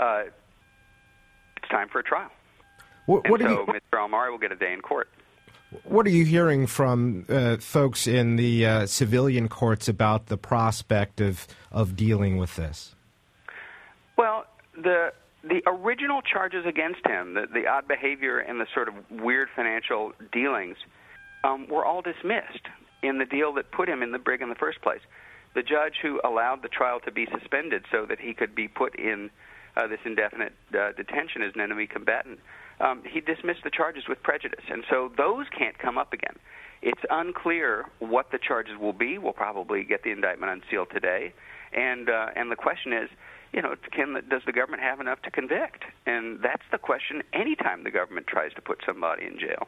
it's time for a trial. Mr. Almari will get a day in court. What are you hearing from folks in the civilian courts about the prospect of dealing with this? Well, the original charges against him, the odd behavior and the sort of weird financial dealings, were all dismissed in the deal that put him in the brig in the first place. The judge who allowed the trial to be suspended so that he could be put in this indefinite detention as an enemy combatant, he dismissed the charges with prejudice, and so those can't come up again. It's unclear what the charges will be. We'll probably get the indictment unsealed today, and the question is, does the government have enough to convict? And that's the question anytime the government tries to put somebody in jail.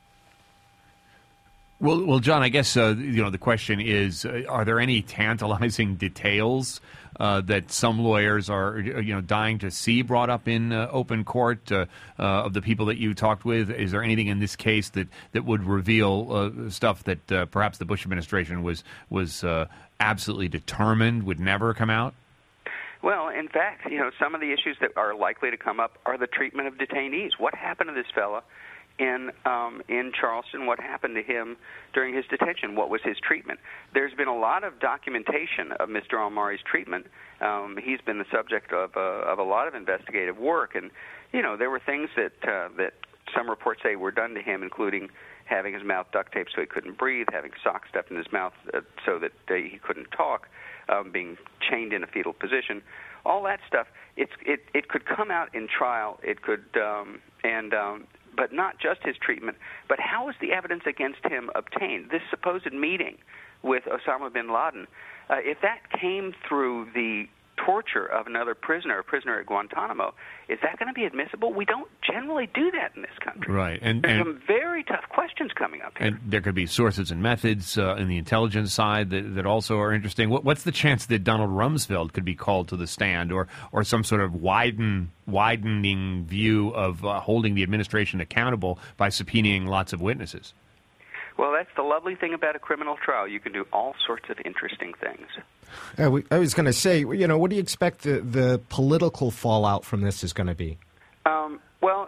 Well, John, I guess the question is: are there any tantalizing details that some lawyers are dying to see brought up in open court of the people that you talked with? Is there anything in this case that would reveal stuff that perhaps the Bush administration was absolutely determined would never come out? Well, in fact, some of the issues that are likely to come up are the treatment of detainees. What happened to this fella in Charleston? What happened to him during his detention? What was his treatment? There's been a lot of documentation of Mr. Almari's treatment. He's been the subject of a lot of investigative work, and there were things that some reports say were done to him, including having his mouth duct taped so he couldn't breathe, having socks stuffed in his mouth so that he couldn't talk, being chained in a fetal position. All that stuff, it could come out in trial. It could, but not just his treatment, but how was the evidence against him obtained? This supposed meeting with Osama bin Laden, if that came through the torture of another prisoner, a prisoner at Guantanamo, is that going to be admissible? We don't generally do that in this country. Right. And there's some very tough questions coming up here. And there could be sources and methods in the intelligence side that also are interesting. What's the chance that Donald Rumsfeld could be called to the stand, or some sort of widening view of holding the administration accountable by subpoenaing lots of witnesses? Well, that's the lovely thing about a criminal trial. You can do all sorts of interesting things. I was going to say, what do you expect the political fallout from this is going to be? Well,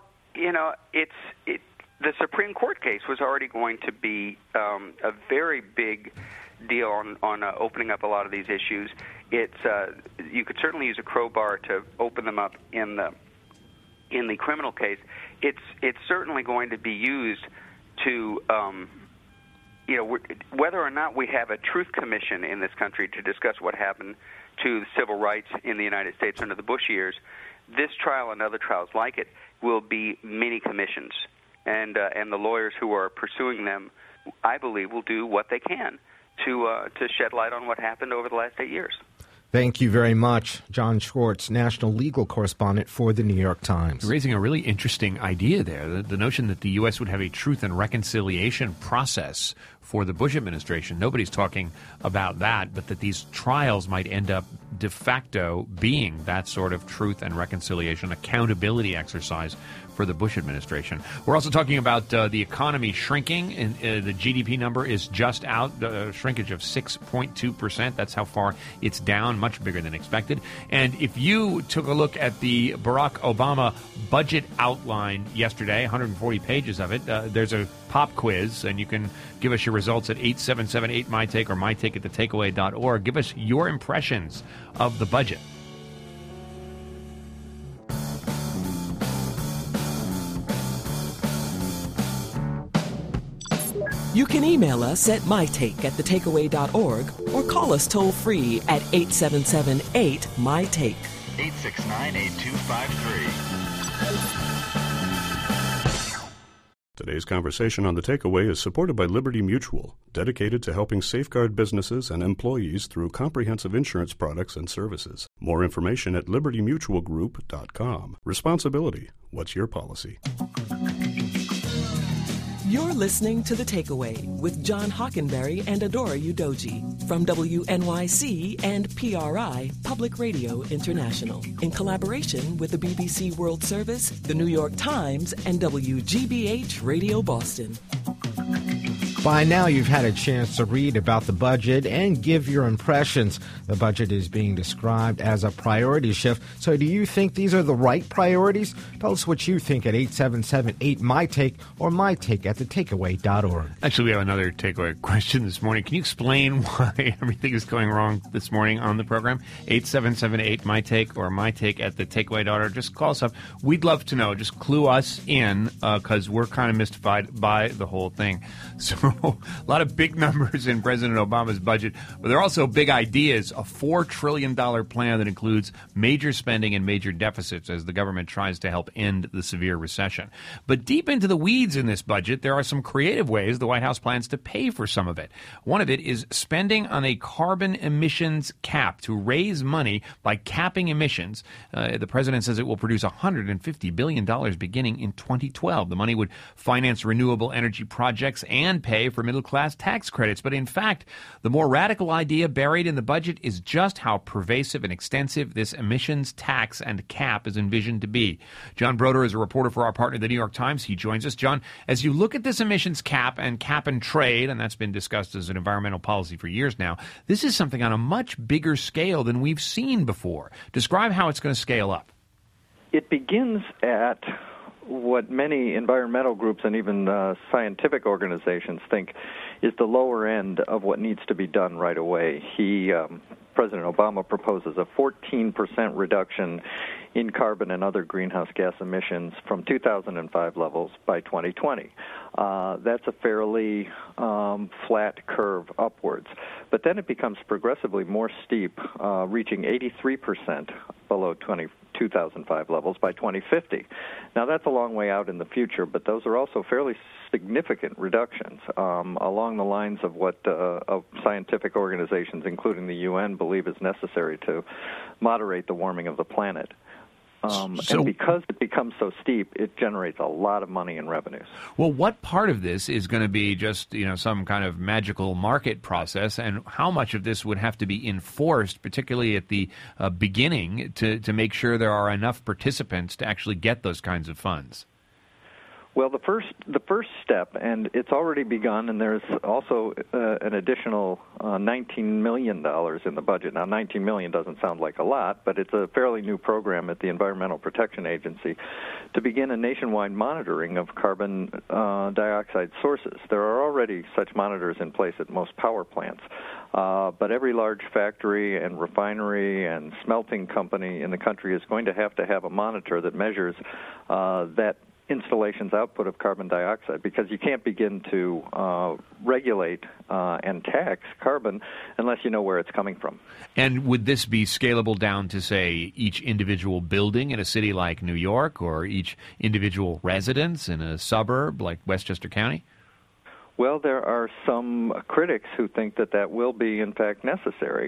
the Supreme Court case was already going to be a very big deal on opening up a lot of these issues. You could certainly use a crowbar to open them up in the criminal case. It's certainly going to be used to whether or not we have a truth commission in this country to discuss what happened to the civil rights in the United States under the Bush years, this trial and other trials like it will be mini commissions, and the lawyers who are pursuing them, I believe, will do what they can to shed light on what happened over the last 8 years. Thank you very much, John Schwartz, national legal correspondent for the New York Times. You're raising a really interesting idea there, the notion that the U.S. would have a truth and reconciliation process for the Bush administration. Nobody's talking about that, but that these trials might end up de facto being that sort of truth and reconciliation accountability exercise for the Bush administration. We're also talking about the economy shrinking, and the GDP number is just out, a shrinkage of 6.2%. That's how far it's down, much bigger than expected. And if you took a look at the Barack Obama budget outline yesterday, 140 pages of it, there's a pop quiz, and you can give us your results at 877-8MyTake or mytake@thetakeaway.org. Give us your impressions of the budget. You can email us at mytake@thetakeaway.org or call us toll-free at 877-8-MyTake. 869-8253. Today's conversation on The Takeaway is supported by Liberty Mutual, dedicated to helping safeguard businesses and employees through comprehensive insurance products and services. More information at libertymutualgroup.com. Responsibility. What's your policy? You're listening to The Takeaway with John Hockenberry and Adora Udoji from WNYC and PRI, Public Radio International, in collaboration with the BBC World Service, the New York Times, and WGBH Radio Boston. By now, you've had a chance to read about the budget and give your impressions. The budget is being described as a priority shift. So do you think these are the right priorities? Tell us what you think at 877-8-MY-TAKE or mytake@thetakeaway.org. Actually, we have another takeaway question this morning. Can you explain why everything is going wrong this morning on the program? 877-8-MY-TAKE or mytake@thetakeaway.org. Just call us up. We'd love to know. Just clue us in because we're kind of mystified by the whole thing. So a lot of big numbers in President Obama's budget, but there are also big ideas, a $4 trillion plan that includes major spending and major deficits as the government tries to help end the severe recession. But deep into the weeds in this budget, there are some creative ways the White House plans to pay for some of it. One of it is spending on a carbon emissions cap to raise money by capping emissions. The president says it will produce $150 billion beginning in 2012. The money would finance renewable energy projects and pay for middle-class tax credits. But in fact, the more radical idea buried in the budget is just how pervasive and extensive this emissions tax and cap is envisioned to be. John Broder is a reporter for our partner, the New York Times. He joins us. John, as you look at this emissions cap and trade, and that's been discussed as an environmental policy for years now, this is something on a much bigger scale than we've seen before. Describe how it's going to scale up. It begins at what many environmental groups and even scientific organizations think is the lower end of what needs to be done right away. President Obama proposes a 14% reduction in carbon and other greenhouse gas emissions from 2005 levels by 2020. That's a fairly flat curve upwards. But then it becomes progressively more steep, reaching 83% below 2005 levels by 2050. Now, that's a long way out in the future, but those are also fairly significant reductions along the lines of what scientific organizations, including the UN, believe is necessary to moderate the warming of the planet. And because it becomes so steep, it generates a lot of money in revenues. Well, what part of this is going to be just, some kind of magical market process, and how much of this would have to be enforced, particularly at the beginning, to make sure there are enough participants to actually get those kinds of funds? Well, the first step, and it's already begun, and there's also an additional $19 million in the budget. Now, $19 million doesn't sound like a lot, but it's a fairly new program at the Environmental Protection Agency to begin a nationwide monitoring of carbon dioxide sources. There are already such monitors in place at most power plants, but every large factory and refinery and smelting company in the country is going to have a monitor that measures that installation's output of carbon dioxide, because you can't begin to regulate and tax carbon unless you know where it's coming from. And would this be scalable down to, say, each individual building in a city like New York or each individual residence in a suburb like Westchester County? Well, there are some critics who think that will be, in fact, necessary.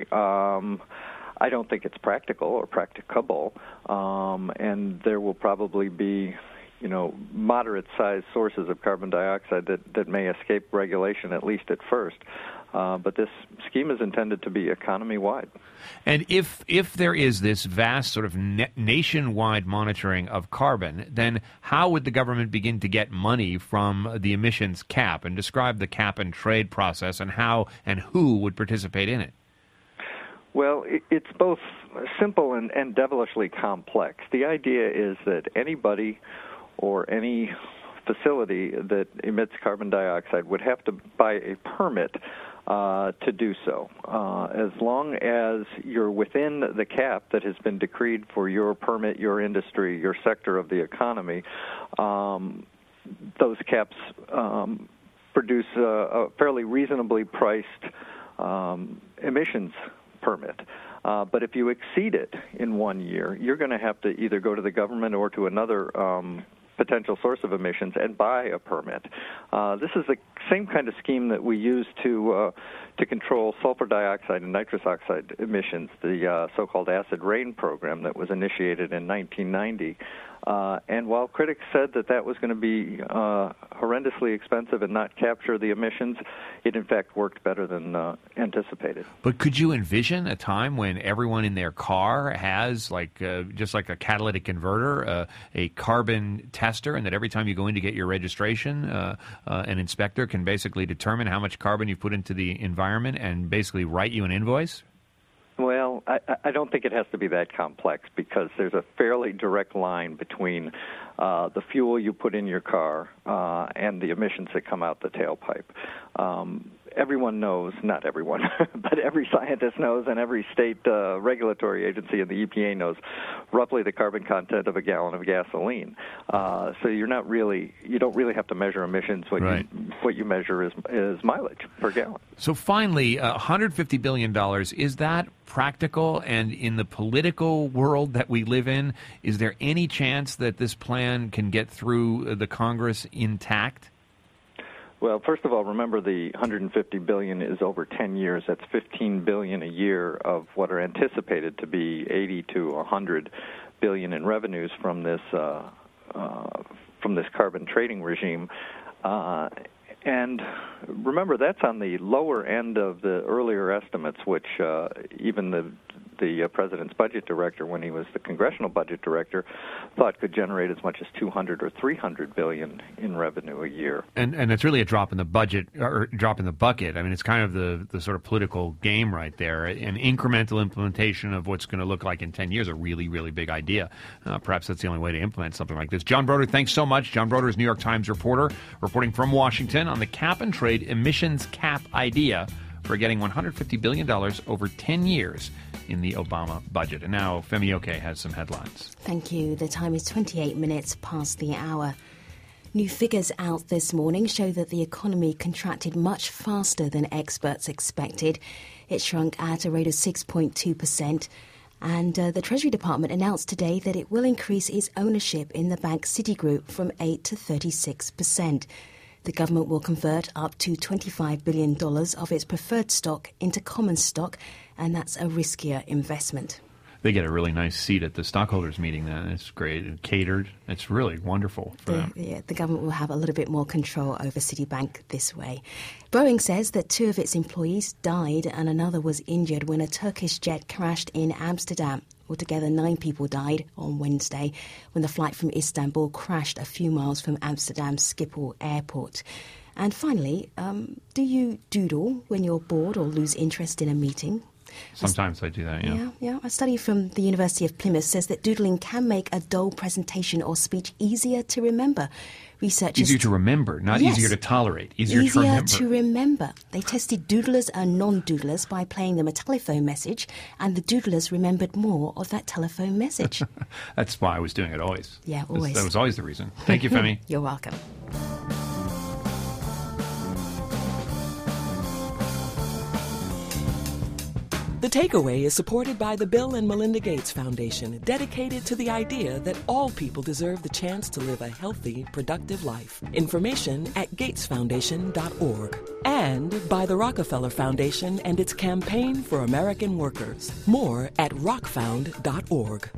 I don't think it's practical or practicable, and there will probably be moderate-sized sources of carbon dioxide that may escape regulation, at least at first. But this scheme is intended to be economy-wide. And if there is this vast sort of nationwide monitoring of carbon, then how would the government begin to get money from the emissions cap? And describe the cap and trade process and how and who would participate in it. Well, it's both simple and devilishly complex. The idea is that anybody or any facility that emits carbon dioxide would have to buy a permit to do so. As long as you're within the cap that has been decreed for your permit, your industry, your sector of the economy, those caps produce a fairly reasonably priced emissions permit. But if you exceed it in 1 year, you're going to have to either go to the government or to another potential source of emissions and buy a permit. This is the same kind of scheme that we use to control sulfur dioxide and nitrous oxide emissions, the so-called acid rain program that was initiated in 1990. And while critics said that was going to be horrendously expensive and not capture the emissions, it in fact worked better than anticipated. But could you envision a time when everyone in their car has, just like a catalytic converter, a carbon tester, and that every time you go in to get your registration, an inspector can basically determine how much carbon you put into the environment and basically write you an invoice? Well, I don't think it has to be that complex because there's a fairly direct line between the fuel you put in your car and the emissions that come out the tailpipe. Everyone knows, not everyone, but every scientist knows and every state regulatory agency and the EPA knows roughly the carbon content of a gallon of gasoline. So you don't really have to measure emissions. What you measure is mileage per gallon. So finally, $150 billion, is that practical? And in the political world that we live in, is there any chance that this plan can get through the Congress intact? Well, first of all, remember the $150 billion is over 10 years. That's $15 billion a year of what are anticipated to be $80 to $100 billion in revenues from this carbon trading regime. And remember, that's on the lower end of the earlier estimates, which even the president's budget director, when he was the congressional budget director, thought could generate as much as $200 or $300 billion in revenue a year. And it's really a drop in the budget, or drop in the bucket. I mean, it's kind of the sort of political game right there. An incremental implementation of what's going to look like in 10 years, a really, really big idea. Perhaps that's the only way to implement something like this. John Broder, thanks so much. John Broder is New York Times reporter, reporting from Washington on the cap-and-trade emissions cap idea for getting $150 billion over 10 years in the Obama budget. And now Femi Oke has some headlines. Thank you. The time is 28 minutes past the hour. New figures out this morning show that the economy contracted much faster than experts expected. It shrunk at a rate of 6.2%. And the Treasury Department announced today that it will increase its ownership in the bank Citigroup from 8 to 36%. The government will convert up to $25 billion of its preferred stock into common stock, and that's a riskier investment. They get a really nice seat at the stockholders meeting then. It's great. And catered. It's really wonderful for them. Yeah, the government will have a little bit more control over Citibank this way. Boeing says that 2 of its employees died and another was injured when a Turkish jet crashed in Amsterdam. Altogether, 9 people died on Wednesday when the flight from Istanbul crashed a few miles from Amsterdam's Schiphol airport. And finally, do you doodle when you're bored or lose interest in a meeting? Sometimes I do that, yeah. Yeah. A study from the University of Plymouth says that doodling can make a dull presentation or speech easier to remember. Researchers easier to remember, not easier to tolerate. Easier to remember. They tested doodlers and non-doodlers by playing them a telephone message, and the doodlers remembered more of that telephone message. That's why I was doing it always. Yeah, always. That was always the reason. Thank you, Femi. You're welcome. The Takeaway is supported by the Bill and Melinda Gates Foundation, dedicated to the idea that all people deserve the chance to live a healthy, productive life. Information at gatesfoundation.org. And by the Rockefeller Foundation and its campaign for American workers. More at rockfound.org.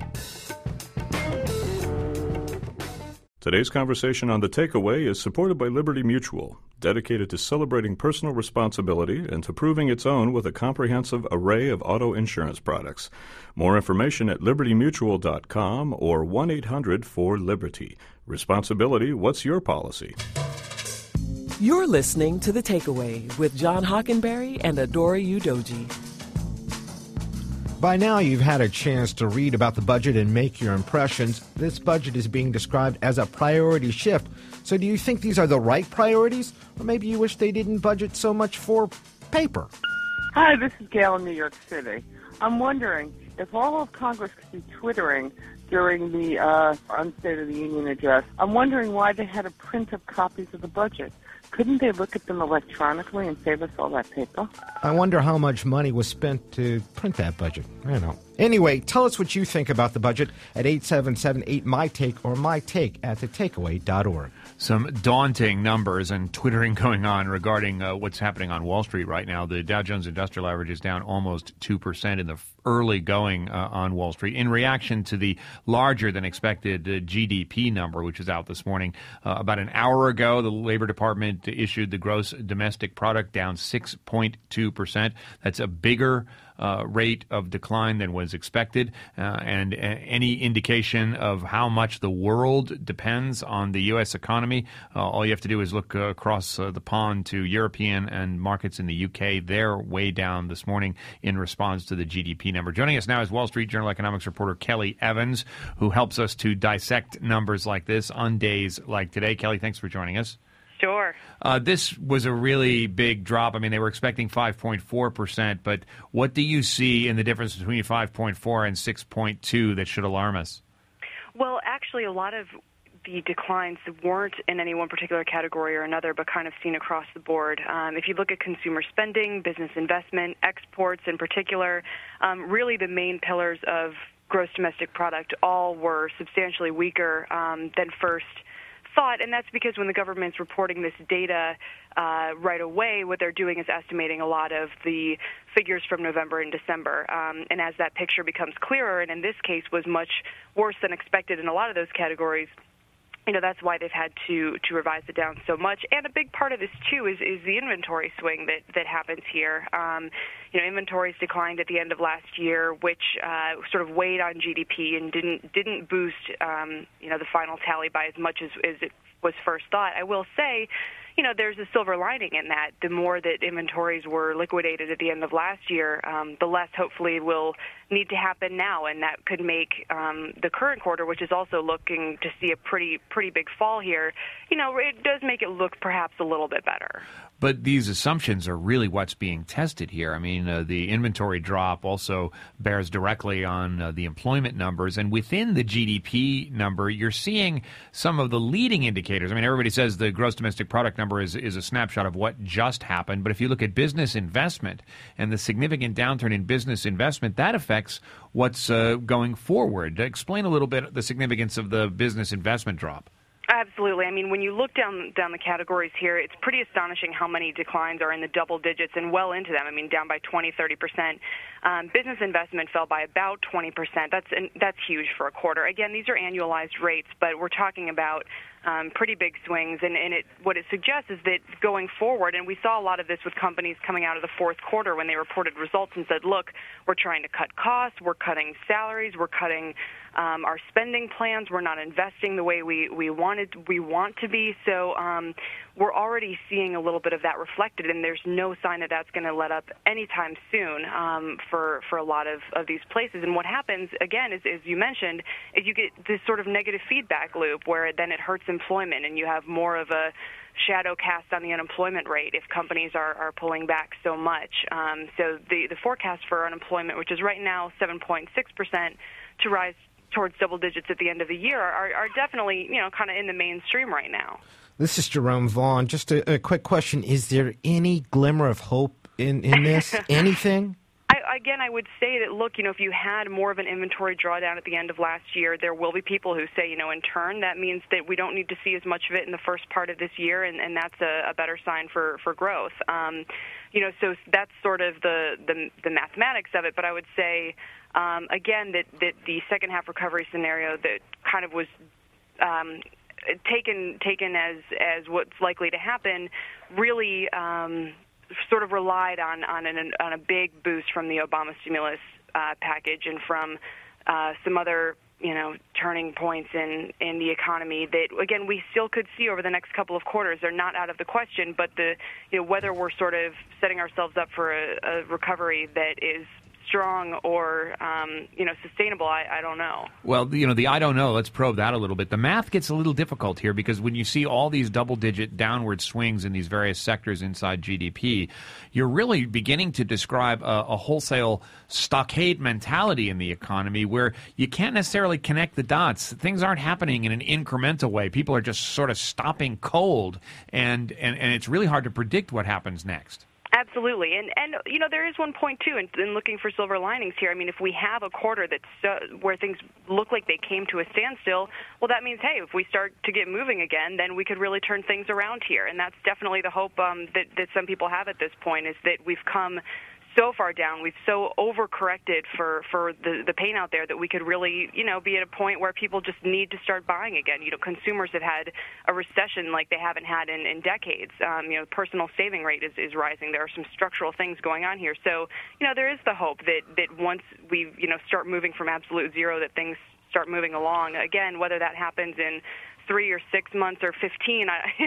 Today's conversation on The Takeaway is supported by Liberty Mutual, dedicated to celebrating personal responsibility and to proving its own with a comprehensive array of auto insurance products. More information at libertymutual.com or 1-800-4LIBERTY. Responsibility, what's your policy? You're listening to The Takeaway with John Hockenberry and Adora Udoji. By now, you've had a chance to read about the budget and make your impressions. This budget is being described as a priority shift. So do you think these are the right priorities? Or maybe you wish they didn't budget so much for paper? Hi, this is Gail in New York City. I'm wondering if all of Congress could be twittering during the State of the Union address. I'm wondering why they had to print up copies of the budget. Couldn't they look at them electronically and save us all that paper? I wonder how much money was spent to print that budget. I don't know. Anyway, tell us what you think about the budget at 877-8MY-TAKE or mytake@thetakeaway.org. Some daunting numbers and twittering going on regarding what's happening on Wall Street right now. The Dow Jones Industrial Average is down almost 2% in the early going on Wall Street in reaction to the larger than expected GDP number, which is out this morning. About an hour ago, the Labor Department issued the gross domestic product down 6.2%. That's a bigger rate of decline than was expected, and any indication of how much the world depends on the U.S. economy. All you have to do is look across the pond to European and markets in the U.K. They're way down this morning in response to the GDP number. Joining us now is Wall Street Journal economics reporter Kelly Evans, who helps us to dissect numbers like this on days like today. Kelly, thanks for joining us. Sure. This was a really big drop. I mean, they were expecting 5.4%, but what do you see in the difference between 5.4 and 6.2 that should alarm us? Well, actually, a lot of the declines weren't in any one particular category or another, but kind of seen across the board. If you look at consumer spending, business investment, exports in particular, really the main pillars of gross domestic product all were substantially weaker than first thought, and that's because when the government's reporting this data right away, what they're doing is estimating a lot of the figures from November and December. And as that picture becomes clearer, and in this case was much worse than expected in a lot of those categories, that's why they've had to revise it down so much. And a big part of this, too, is the inventory swing that happens here. Inventories declined at the end of last year, which sort of weighed on GDP and didn't boost, the final tally by as much as it was first thought. I will say, there's a silver lining in that. The more that inventories were liquidated at the end of last year, the less hopefully will need to happen now, and that could make the current quarter, which is also looking to see a pretty big fall here, it does make it look perhaps a little bit better. But these assumptions are really what's being tested here. I mean, the inventory drop also bears directly on the employment numbers. And within the GDP number, you're seeing some of the leading indicators. I mean, everybody says the gross domestic product number is a snapshot of what just happened. But if you look at business investment and the significant downturn in business investment, that affects what's going forward. Explain a little bit the significance of the business investment drop. Absolutely. I mean, when you look down the categories here, it's pretty astonishing how many declines are in the double digits and well into them. I mean, down by 20, 30%. Business investment fell by about 20%. That's huge for a quarter. Again, these are annualized rates, but we're talking about pretty big swings. And what it suggests is that going forward, and we saw a lot of this with companies coming out of the fourth quarter when they reported results and said, look, we're trying to cut costs, we're cutting salaries, we're cutting our spending plans, we're not investing the way we want to be. So we're already seeing a little bit of that reflected, and there's no sign that that's going to let up anytime soon for a lot of these places. And what happens, again, is, as you mentioned, is you get this sort of negative feedback loop where then it hurts employment, and you have more of a shadow cast on the unemployment rate if companies are pulling back so much. So the forecast for unemployment, which is right now 7.6%, to rise towards double digits at the end of the year, are definitely, kind of in the mainstream right now. This is Jerome Vaughn. Just a quick question. Is there any glimmer of hope in this? Anything? Again, I would say that, look, if you had more of an inventory drawdown at the end of last year, there will be people who say, in turn, that means that we don't need to see as much of it in the first part of this year, and that's a better sign for growth. So that's sort of the mathematics of it. But I would say, again, that the second half recovery scenario that kind of was taken as what's likely to happen really sort of relied on a big boost from the Obama stimulus package and from some other turning points in the economy that, again, we still could see over the next couple of quarters. They're not out of the question, but whether we're sort of setting ourselves up for a recovery that is strong or sustainable, I don't know. Well, the I don't know, let's probe that a little bit. The math gets a little difficult here because when you see all these double-digit downward swings in these various sectors inside GDP, you're really beginning to describe a wholesale stockade mentality in the economy where you can't necessarily connect the dots. Things aren't happening in an incremental way. People are just sort of stopping cold, and it's really hard to predict what happens next. Absolutely. And there is one point, too, in looking for silver linings here. I mean, if we have a quarter that's where things look like they came to a standstill, well, that means, hey, if we start to get moving again, then we could really turn things around here. And that's definitely the hope that some people have at this point, is that we've come so far down, we've so overcorrected for the pain out there that we could really, be at a point where people just need to start buying again. Consumers have had a recession like they haven't had in decades. Personal saving rate is rising. There are some structural things going on here. So, there is the hope that once we, start moving from absolute zero, that things start moving along. Again, whether that happens in 3 or 6 months or 15,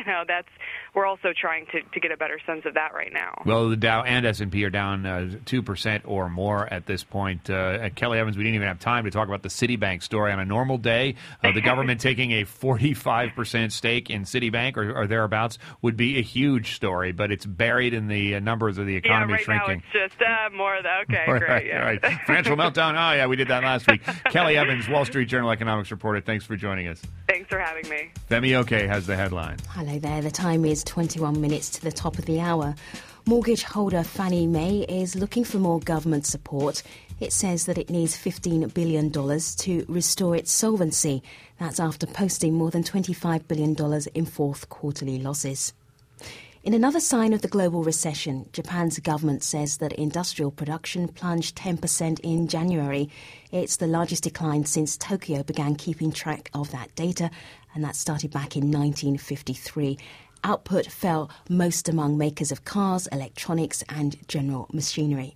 we're also trying to get a better sense of that right now. Well, the Dow and S&P are down 2% or more at this point. Kelly Evans, we didn't even have time to talk about the Citibank story. On a normal day, the government taking a 45% stake in Citibank or thereabouts would be a huge story, but it's buried in the numbers of the economy shrinking. Now it's just more of that. Okay, great. Yeah. Right. Financial meltdown. Oh, yeah, we did that last week. Kelly Evans, Wall Street Journal economics reporter. Thanks for joining us. Thanks for having me. Femi Oke has the headline. Hello there. The time is 21 minutes to the top of the hour. Mortgage holder Fannie Mae is looking for more government support. It says that it needs $15 billion to restore its solvency. That's after posting more than $25 billion in fourth quarterly losses. In another sign of the global recession, Japan's government says that industrial production plunged 10% in January. It's the largest decline since Tokyo began keeping track of that data, and that started back in 1953. Output fell most among makers of cars, electronics, and general machinery.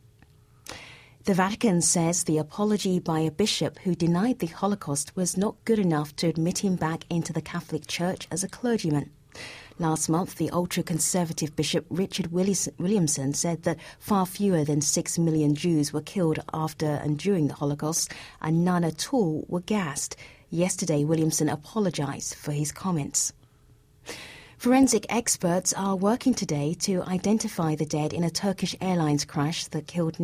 The Vatican says the apology by a bishop who denied the Holocaust was not good enough to admit him back into the Catholic Church as a clergyman. Last month, the ultra-conservative Bishop Richard Williamson said that far fewer than 6 million Jews were killed after and during the Holocaust, and none at all were gassed. Yesterday, Williamson apologized for his comments. Forensic experts are working today to identify the dead in a Turkish Airlines crash that killed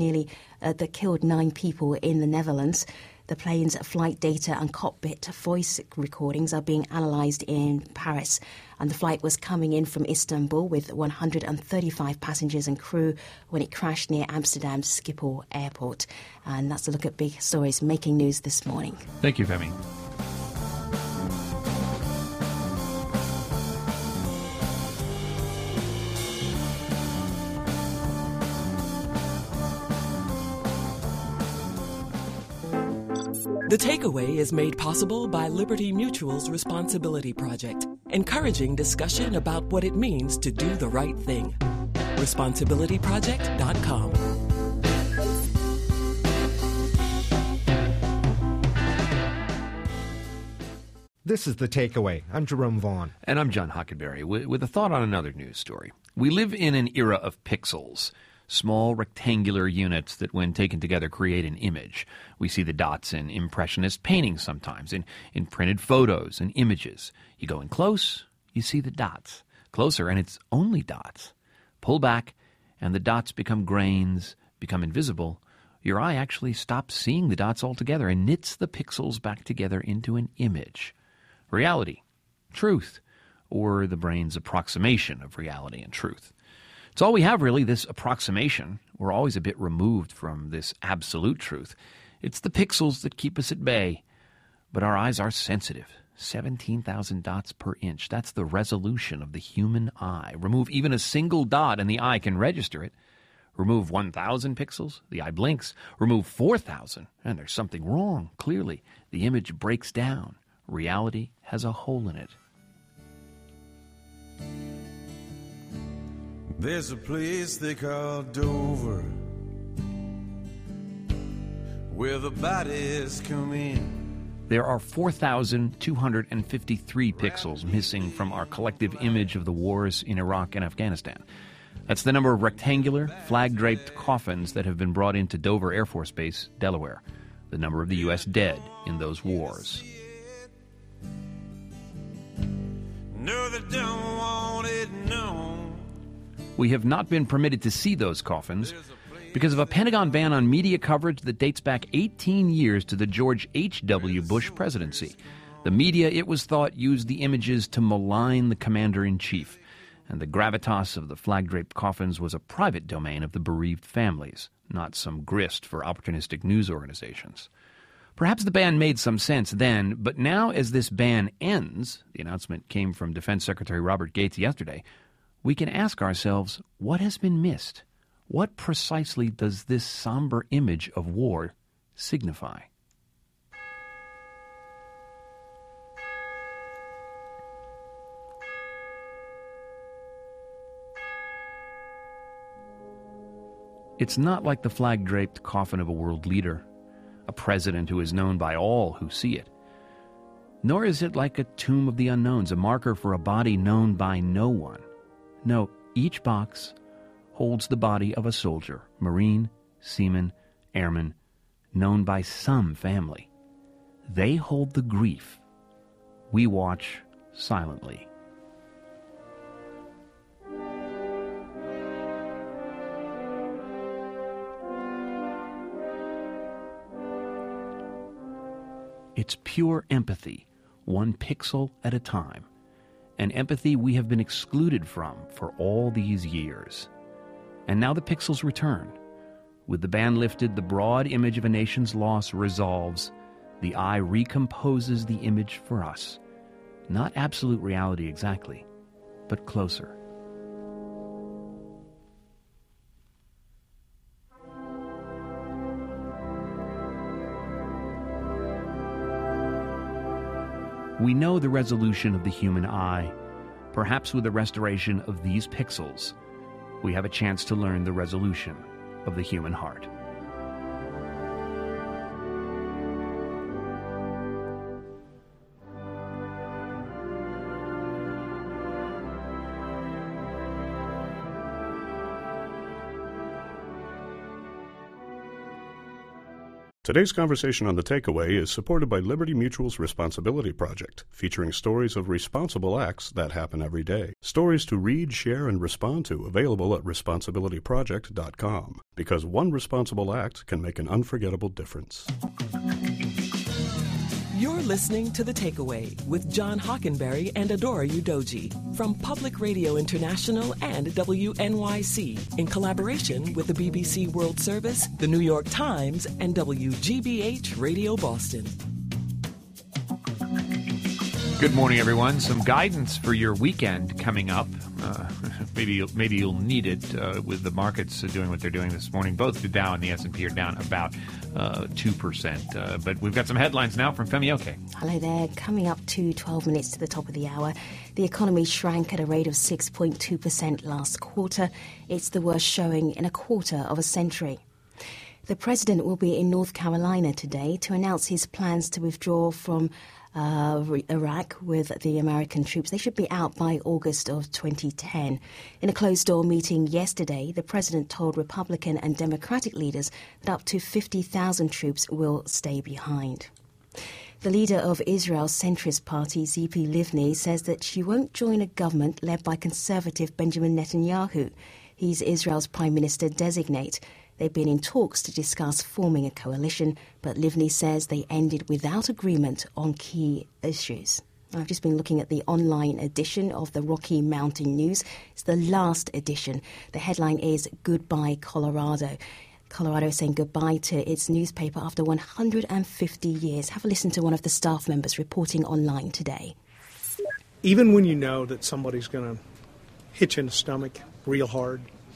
9 people in the Netherlands. The plane's flight data and cockpit voice recordings are being analysed in Paris. And the flight was coming in from Istanbul with 135 passengers and crew when it crashed near Amsterdam's Schiphol Airport. And that's a look at big stories making news this morning. Thank you, Femi. The Takeaway is made possible by Liberty Mutual's Responsibility Project, encouraging discussion about what it means to do the right thing. ResponsibilityProject.com. This is The Takeaway. I'm Jerome Vaughn. And I'm John Hockenberry with a thought on another news story. We live in an era of pixels. Small rectangular units that, when taken together, create an image. We see the dots in impressionist paintings sometimes, in printed photos and images. You go in close, you see the dots. Closer, and it's only dots. Pull back, and the dots become grains, become invisible. Your eye actually stops seeing the dots altogether and knits the pixels back together into an image. Reality, truth, or the brain's approximation of reality and truth. It's all we have, really, this approximation. We're always a bit removed from this absolute truth. It's the pixels that keep us at bay. But our eyes are sensitive. 17,000 dots per inch. That's the resolution of the human eye. Remove even a single dot and the eye can register it. Remove 1,000 pixels, the eye blinks. Remove 4,000, and there's something wrong, clearly. The image breaks down. Reality has a hole in it. There's a place they call Dover, where the bodies come in. There are 4,253 pixels missing from our collective image of the wars in Iraq and Afghanistan. That's the number of rectangular, flag-draped coffins that have been brought into Dover Air Force Base, Delaware. The number of the U.S. dead in those wars. No, they don't want it known. We have not been permitted to see those coffins because of a Pentagon ban on media coverage that dates back 18 years to the George H.W. Bush presidency. The media, it was thought, used the images to malign the commander-in-chief. and the gravitas of the flag-draped coffins was a private domain of the bereaved families, not some grist for opportunistic news organizations. Perhaps the ban made some sense then, but now as this ban ends, the announcement came from Defense Secretary Robert Gates yesterday, we can ask ourselves, what has been missed? What precisely does this somber image of war signify? It's not like the flag-draped coffin of a world leader, a president who is known by all who see it. Nor is it like a tomb of the unknowns, a marker for a body known by no one. No, each box holds the body of a soldier, Marine, seaman, airman, known by some family. They hold the grief. We watch silently. It's pure empathy, one pixel at a time. An empathy we have been excluded from for all these years. And now the pixels return. With the ban lifted, the broad image of a nation's loss resolves. The eye recomposes the image for us. Not absolute reality exactly, but closer. We know the resolution of the human eye. Perhaps with the restoration of these pixels, we have a chance to learn the resolution of the human heart. Today's conversation on The Takeaway is supported by Liberty Mutual's Responsibility Project, featuring stories of responsible acts that happen every day. Stories to read, share, and respond to, available at responsibilityproject.com. Because one responsible act can make an unforgettable difference. You're listening to The Takeaway with John Hockenberry and Adora Udoji from Public Radio International and WNYC in collaboration with the BBC World Service, the New York Times, and WGBH Radio Boston. Good morning, everyone. Some guidance for your weekend coming up. Maybe you'll need it with the markets doing what they're doing this morning. Both the Dow and the S&P are down about 2%. But we've got some headlines now from Femi Oke. Hello there. Coming up to 12 minutes to the top of the hour, the economy shrank at a rate of 6.2% last quarter. It's the worst showing in a quarter of a century. The president will be in North Carolina today to announce his plans to withdraw from Iraq with the American troops. They should be out by August of 2010. In a closed-door meeting yesterday, the president told Republican and Democratic leaders that up to 50,000 troops will stay behind. The leader of Israel's centrist party, Tzipi Livni, says that she won't join a government led by conservative Benjamin Netanyahu. He's Israel's prime minister designate. They've been in talks to discuss forming a coalition, but Livni says they ended without agreement on key issues. I've just been looking at the online edition of the Rocky Mountain News. It's the last edition. The headline is Goodbye Colorado. Colorado is saying goodbye to its newspaper after 150 years. Have a listen to one of the staff members reporting online today. Even when you know that somebody's going to hit you in the stomach real hard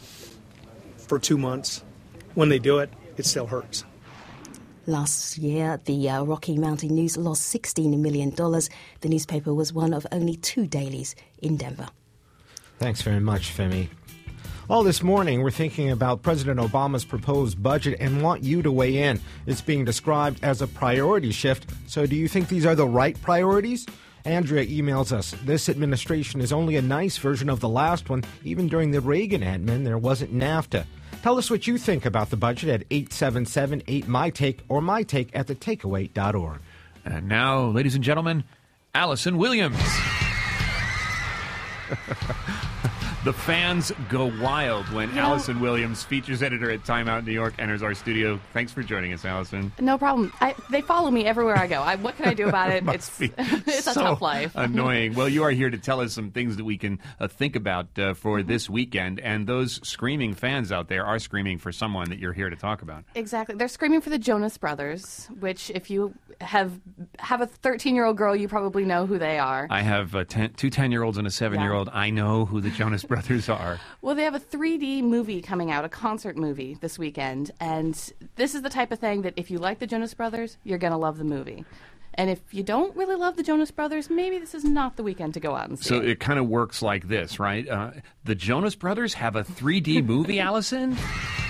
for 2 months, when they do it, it still hurts. Last year, the Rocky Mountain News lost $16 million. The newspaper was one of only 2 dailies in Denver. Thanks very much, Femi. All this morning, we're thinking about President Obama's proposed budget and want you to weigh in. It's being described as a priority shift. So do you think these are the right priorities? Andrea emails us, this administration is only a nice version of the last one. Even during the Reagan admin, there wasn't NAFTA. Tell us what you think about the budget at 877-8MyTake or mytake at thetakeaway.org. And now, ladies and gentlemen, Allison Williams. The fans go wild when You know- Allison Williams, features editor at Time Out New York, enters our studio. Thanks for joining us, Allison. No problem. They follow me everywhere I go. What can I do about it? Must be It's a so tough life. Annoying. Well, you are here to tell us some things that we can think about for Mm-hmm. this weekend, and those screaming fans out there are screaming for someone that you're here to talk about. Exactly. They're screaming for the Jonas Brothers, which if you have a 13-year-old girl, you probably know who they are. I have two 10-year-olds and a 7-year-old. I know who the Jonas Brothers are. Well, they have a 3D movie coming out, a concert movie this weekend, and this is the type of thing that if you like the Jonas Brothers, you're going to love the movie. And if you don't really love the Jonas Brothers, maybe this is not the weekend to go out and see So it. it kind of works like this, right? The Jonas Brothers have a 3D movie, Allison?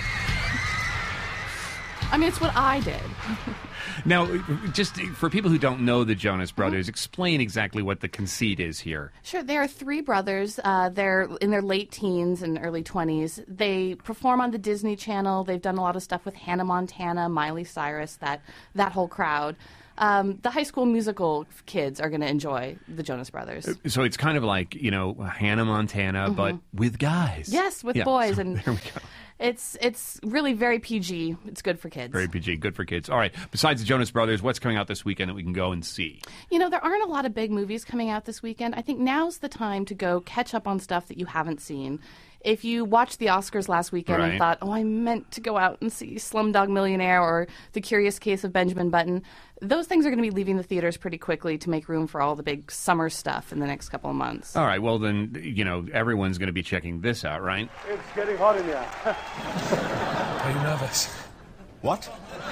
I mean, it's what I did. Now, just for people who don't know the Jonas Brothers, explain exactly what the conceit is here. Sure, there are three brothers. They're in their late teens and early 20s. They perform on the Disney Channel. They've done a lot of stuff with Hannah Montana, Miley Cyrus, that whole crowd. The High School Musical kids are going to enjoy the Jonas Brothers. So it's kind of like, Hannah Montana, but with guys. Yes, with Yeah, boys. so And there we go. it's really very PG. It's good for kids. Very PG, good for kids. All right, besides the Jonas Brothers, what's coming out this weekend that we can go and see? There aren't a lot of big movies coming out this weekend. I think now's the time to go catch up on stuff that you haven't seen. If you watched the Oscars last weekend and Right. thought, I meant to go out and see Slumdog Millionaire or The Curious Case of Benjamin Button, those things are going to be leaving the theaters pretty quickly to make room for all the big summer stuff in the next couple of months. All right, well then, everyone's going to be checking this out, right? It's getting hot in here. Are you nervous? What?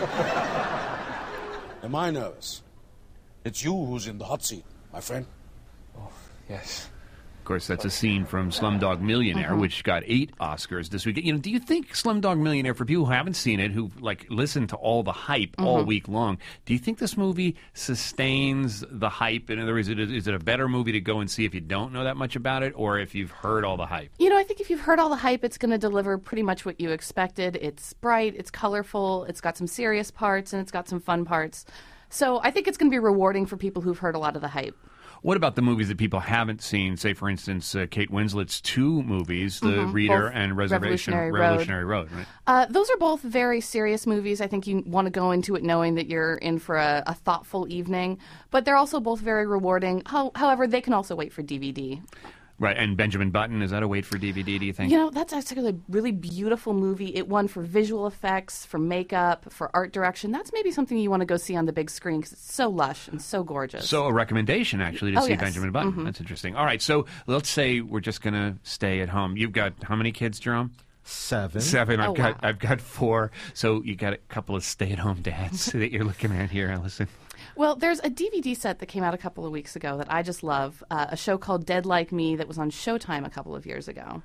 Am I nervous? It's you who's in the hot seat, my friend. Oh, yes. Of course, that's a scene from Slumdog Millionaire, which got 8 Oscars this week. Do you think Slumdog Millionaire, for people who haven't seen it, who listened to all the hype all week long, do you think this movie sustains the hype? In other words, is it a better movie to go and see if you don't know that much about it, or if you've heard all the hype? I think if you've heard all the hype, it's going to deliver pretty much what you expected. It's bright, it's colorful, it's got some serious parts, and it's got some fun parts. So I think it's going to be rewarding for people who've heard a lot of the hype. What about the movies that people haven't seen? Say, for instance, Kate Winslet's 2 movies, The Reader Both and Revolutionary Road, right? Those are both very serious movies. I think you want to go into it knowing that you're in for a thoughtful evening. But they're also both very rewarding. However, they can also wait for DVD. Right, and Benjamin Button, is that a wait for DVD, do you think? That's actually a really beautiful movie. It won for visual effects, for makeup, for art direction. That's maybe something you want to go see on the big screen because it's so lush and so gorgeous. So a recommendation, actually, to see yes. Benjamin Button. That's interesting. All right, so let's say we're just going to stay at home. You've got how many kids, Jerome? 7. 7. Oh, I've got 4. So you got a couple of stay-at-home dads that you're looking at here, Allison. Well, there's a DVD set that came out a couple of weeks ago that I just love, a show called Dead Like Me that was on Showtime a couple of years ago.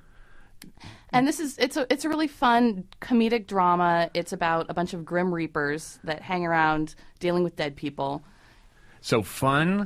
And it's a really fun comedic drama. It's about a bunch of Grim Reapers that hang around dealing with dead people. So fun,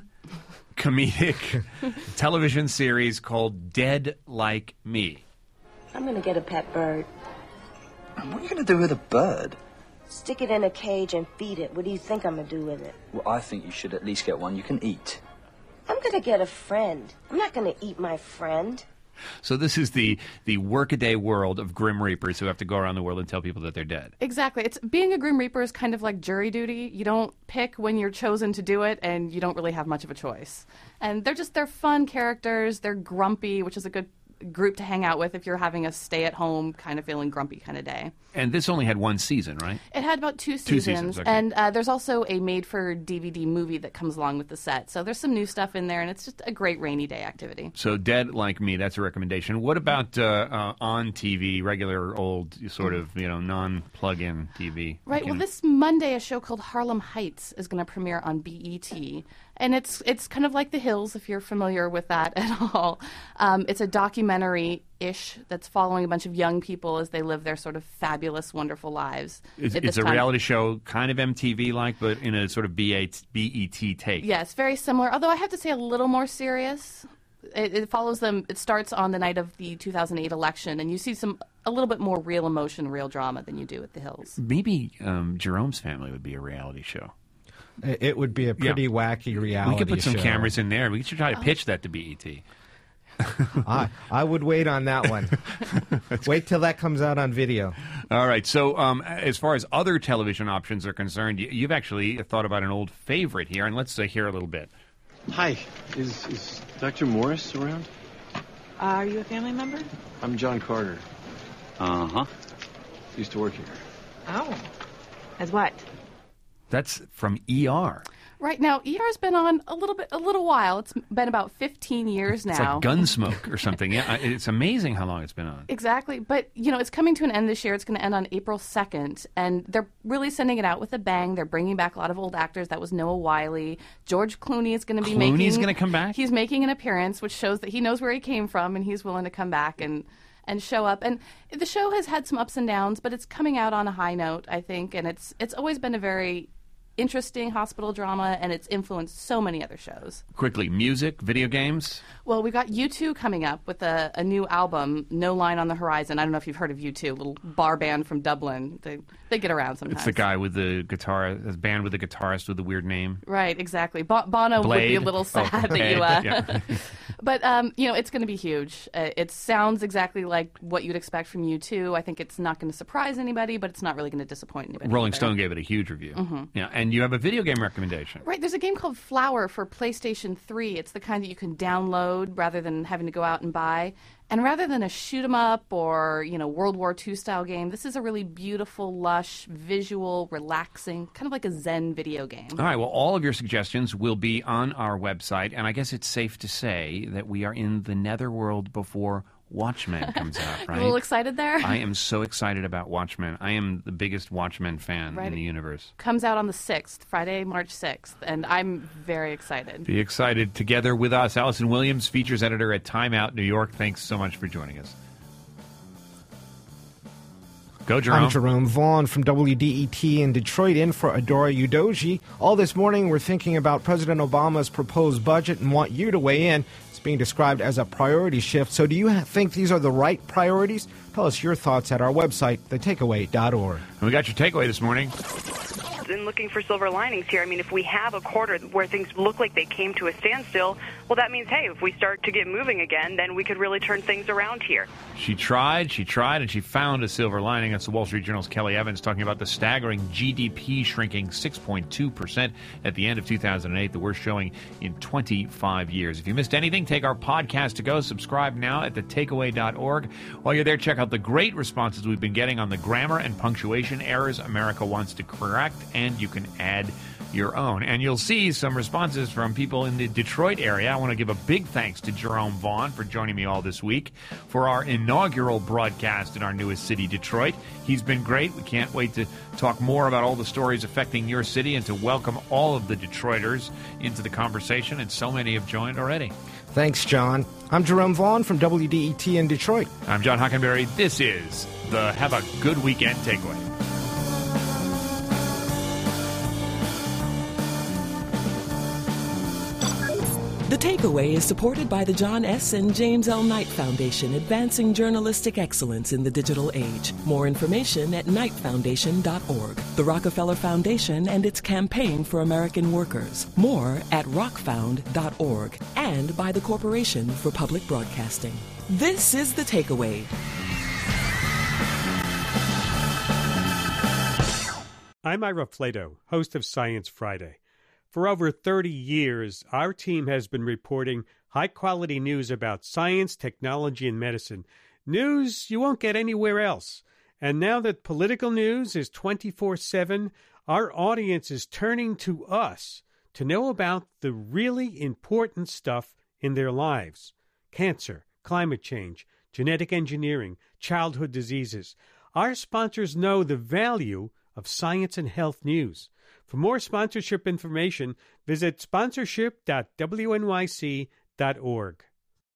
comedic television series called Dead Like Me. I'm going to get a pet bird. And what are you going to do with a bird? Stick it in a cage and feed it. What do you think I'm going to do with it? Well, I think you should at least get one you can eat. I'm going to get a friend. I'm not going to eat my friend. So this is the workaday world of Grim Reapers who have to go around the world and tell people that they're dead. Exactly. Being a Grim Reaper is kind of like jury duty. You don't pick when you're chosen to do it, and you don't really have much of a choice. And they're fun characters. They're grumpy, which is a good group to hang out with if you're having a stay-at-home kind of feeling grumpy kind of day. And this only had 1 season, right? It had about 2 seasons. 2 seasons, okay. And there's also a made-for-DVD movie that comes along with the set. So there's some new stuff in there, and it's just a great rainy day activity. So Dead Like Me, that's a recommendation. What about on TV, regular old sort of, non-plug-in TV? Right. Well, this Monday, a show called Harlem Heights is going to premiere on BET. And it's kind of like The Hills, if you're familiar with that at all. It's a documentary-ish that's following a bunch of young people as they live their sort of fabulous, wonderful lives. It's a reality show, kind of MTV-like, but in a sort of BET take. Yeah, it's very similar, although I have to say a little more serious. It follows them. It starts on the night of the 2008 election, and you see a little bit more real emotion, real drama than you do at The Hills. Maybe Jerome's Family would be a reality show. It would be a pretty wacky reality show. We could put some cameras in there. We should try to pitch that to BET. I would wait on that one. Wait till that comes out on video. All right. So as far as other television options are concerned, you've actually thought about an old favorite here, and let's hear a little bit. Hi. Is Dr. Morris around? Are you a family member? I'm John Carter. Uh-huh. Used to work here. Oh. As what? That's from ER. Right now, ER's been on a little while. It's been about 15 years now. It's like Gunsmoke or something. Yeah, it's amazing how long it's been on. Exactly. But, it's coming to an end this year. It's going to end on April 2nd. And they're really sending it out with a bang. They're bringing back a lot of old actors. That was Noah Wyle. George Clooney is going to be Clooney's going to come back? He's making an appearance, which shows that he knows where he came from and he's willing to come back and show up. And the show has had some ups and downs, but it's coming out on a high note, I think. And it's always been a very interesting hospital drama, and it's influenced so many other shows. Quickly, music, video games? Well, we've got U2 coming up with a new album, No Line on the Horizon. I don't know if you've heard of U2, a little bar band from Dublin. They get around sometimes. It's the guy with the guitar, the band with the guitarist with the weird name. Right, exactly. Bono Blade? Would be a little sad that you... Yeah. But, it's going to be huge. It sounds exactly like what you'd expect from U2. I think it's not going to surprise anybody, but it's not really going to disappoint anybody. Rolling either. Stone gave it a huge review. Mm-hmm. Yeah, and you have a video game recommendation. Right, there's a game called Flower for PlayStation 3. It's the kind that you can download rather than having to go out and buy. And rather than a shoot-'em-up or, World War II style game, this is a really beautiful, lush, visual, relaxing, kind of like a Zen video game. All right, well, all of your suggestions will be on our website, and I guess it's safe to say that we are in the netherworld before Watchmen comes out, right? A little excited there? I am so excited about Watchmen. I am the biggest Watchmen fan in the universe. Comes out on the 6th, Friday, March 6th, and I'm very excited. Be excited together with us. Allison Williams, features editor at Time Out New York. Thanks so much for joining us. Go, Jerome. I'm Jerome Vaughn from WDET in Detroit, in for Adora Udoji. All this morning, we're thinking about President Obama's proposed budget and want you to weigh in. It's being described as a priority shift. So do you think these are the right priorities? Tell us your thoughts at our website, thetakeaway.org. We got your takeaway this morning. In looking for silver linings here, I mean, if we have a quarter where things look like they came to a standstill, well, that means, hey, if we start to get moving again, then we could really turn things around here. She tried, and she found a silver lining. That's the Wall Street Journal's Kelly Evans talking about the staggering GDP shrinking 6.2% at the end of 2008, the worst showing in 25 years. If you missed anything, take our podcast to go. Subscribe now at thetakeaway.org. While you're there, check out the great responses we've been getting on the grammar and punctuation errors America wants to correct, and you can add your own. And you'll see some responses from people in the Detroit area. I want to give a big thanks to Jerome Vaughn for joining me all this week for our inaugural broadcast in our newest city, Detroit. He's been great. We can't wait to talk more about all the stories affecting your city and to welcome all of the Detroiters into the conversation, and so many have joined already. Thanks, John. I'm Jerome Vaughn from WDET in Detroit. I'm John Hockenberry. This is the Have a Good Weekend Takeaway. The Takeaway is supported by the John S. and James L. Knight Foundation, advancing journalistic excellence in the digital age. More information at knightfoundation.org. The Rockefeller Foundation and its campaign for American workers. More at rockfound.org. And by the Corporation for Public Broadcasting. This is The Takeaway. I'm Ira Flato, host of Science Friday. For over 30 years, our team has been reporting high-quality news about science, technology, and medicine. News you won't get anywhere else. And now that political news is 24/7, our audience is turning to us to know about the really important stuff in their lives. Cancer, climate change, genetic engineering, childhood diseases. Our sponsors know the value of science and health news. For more sponsorship information, visit sponsorship.wnyc.org.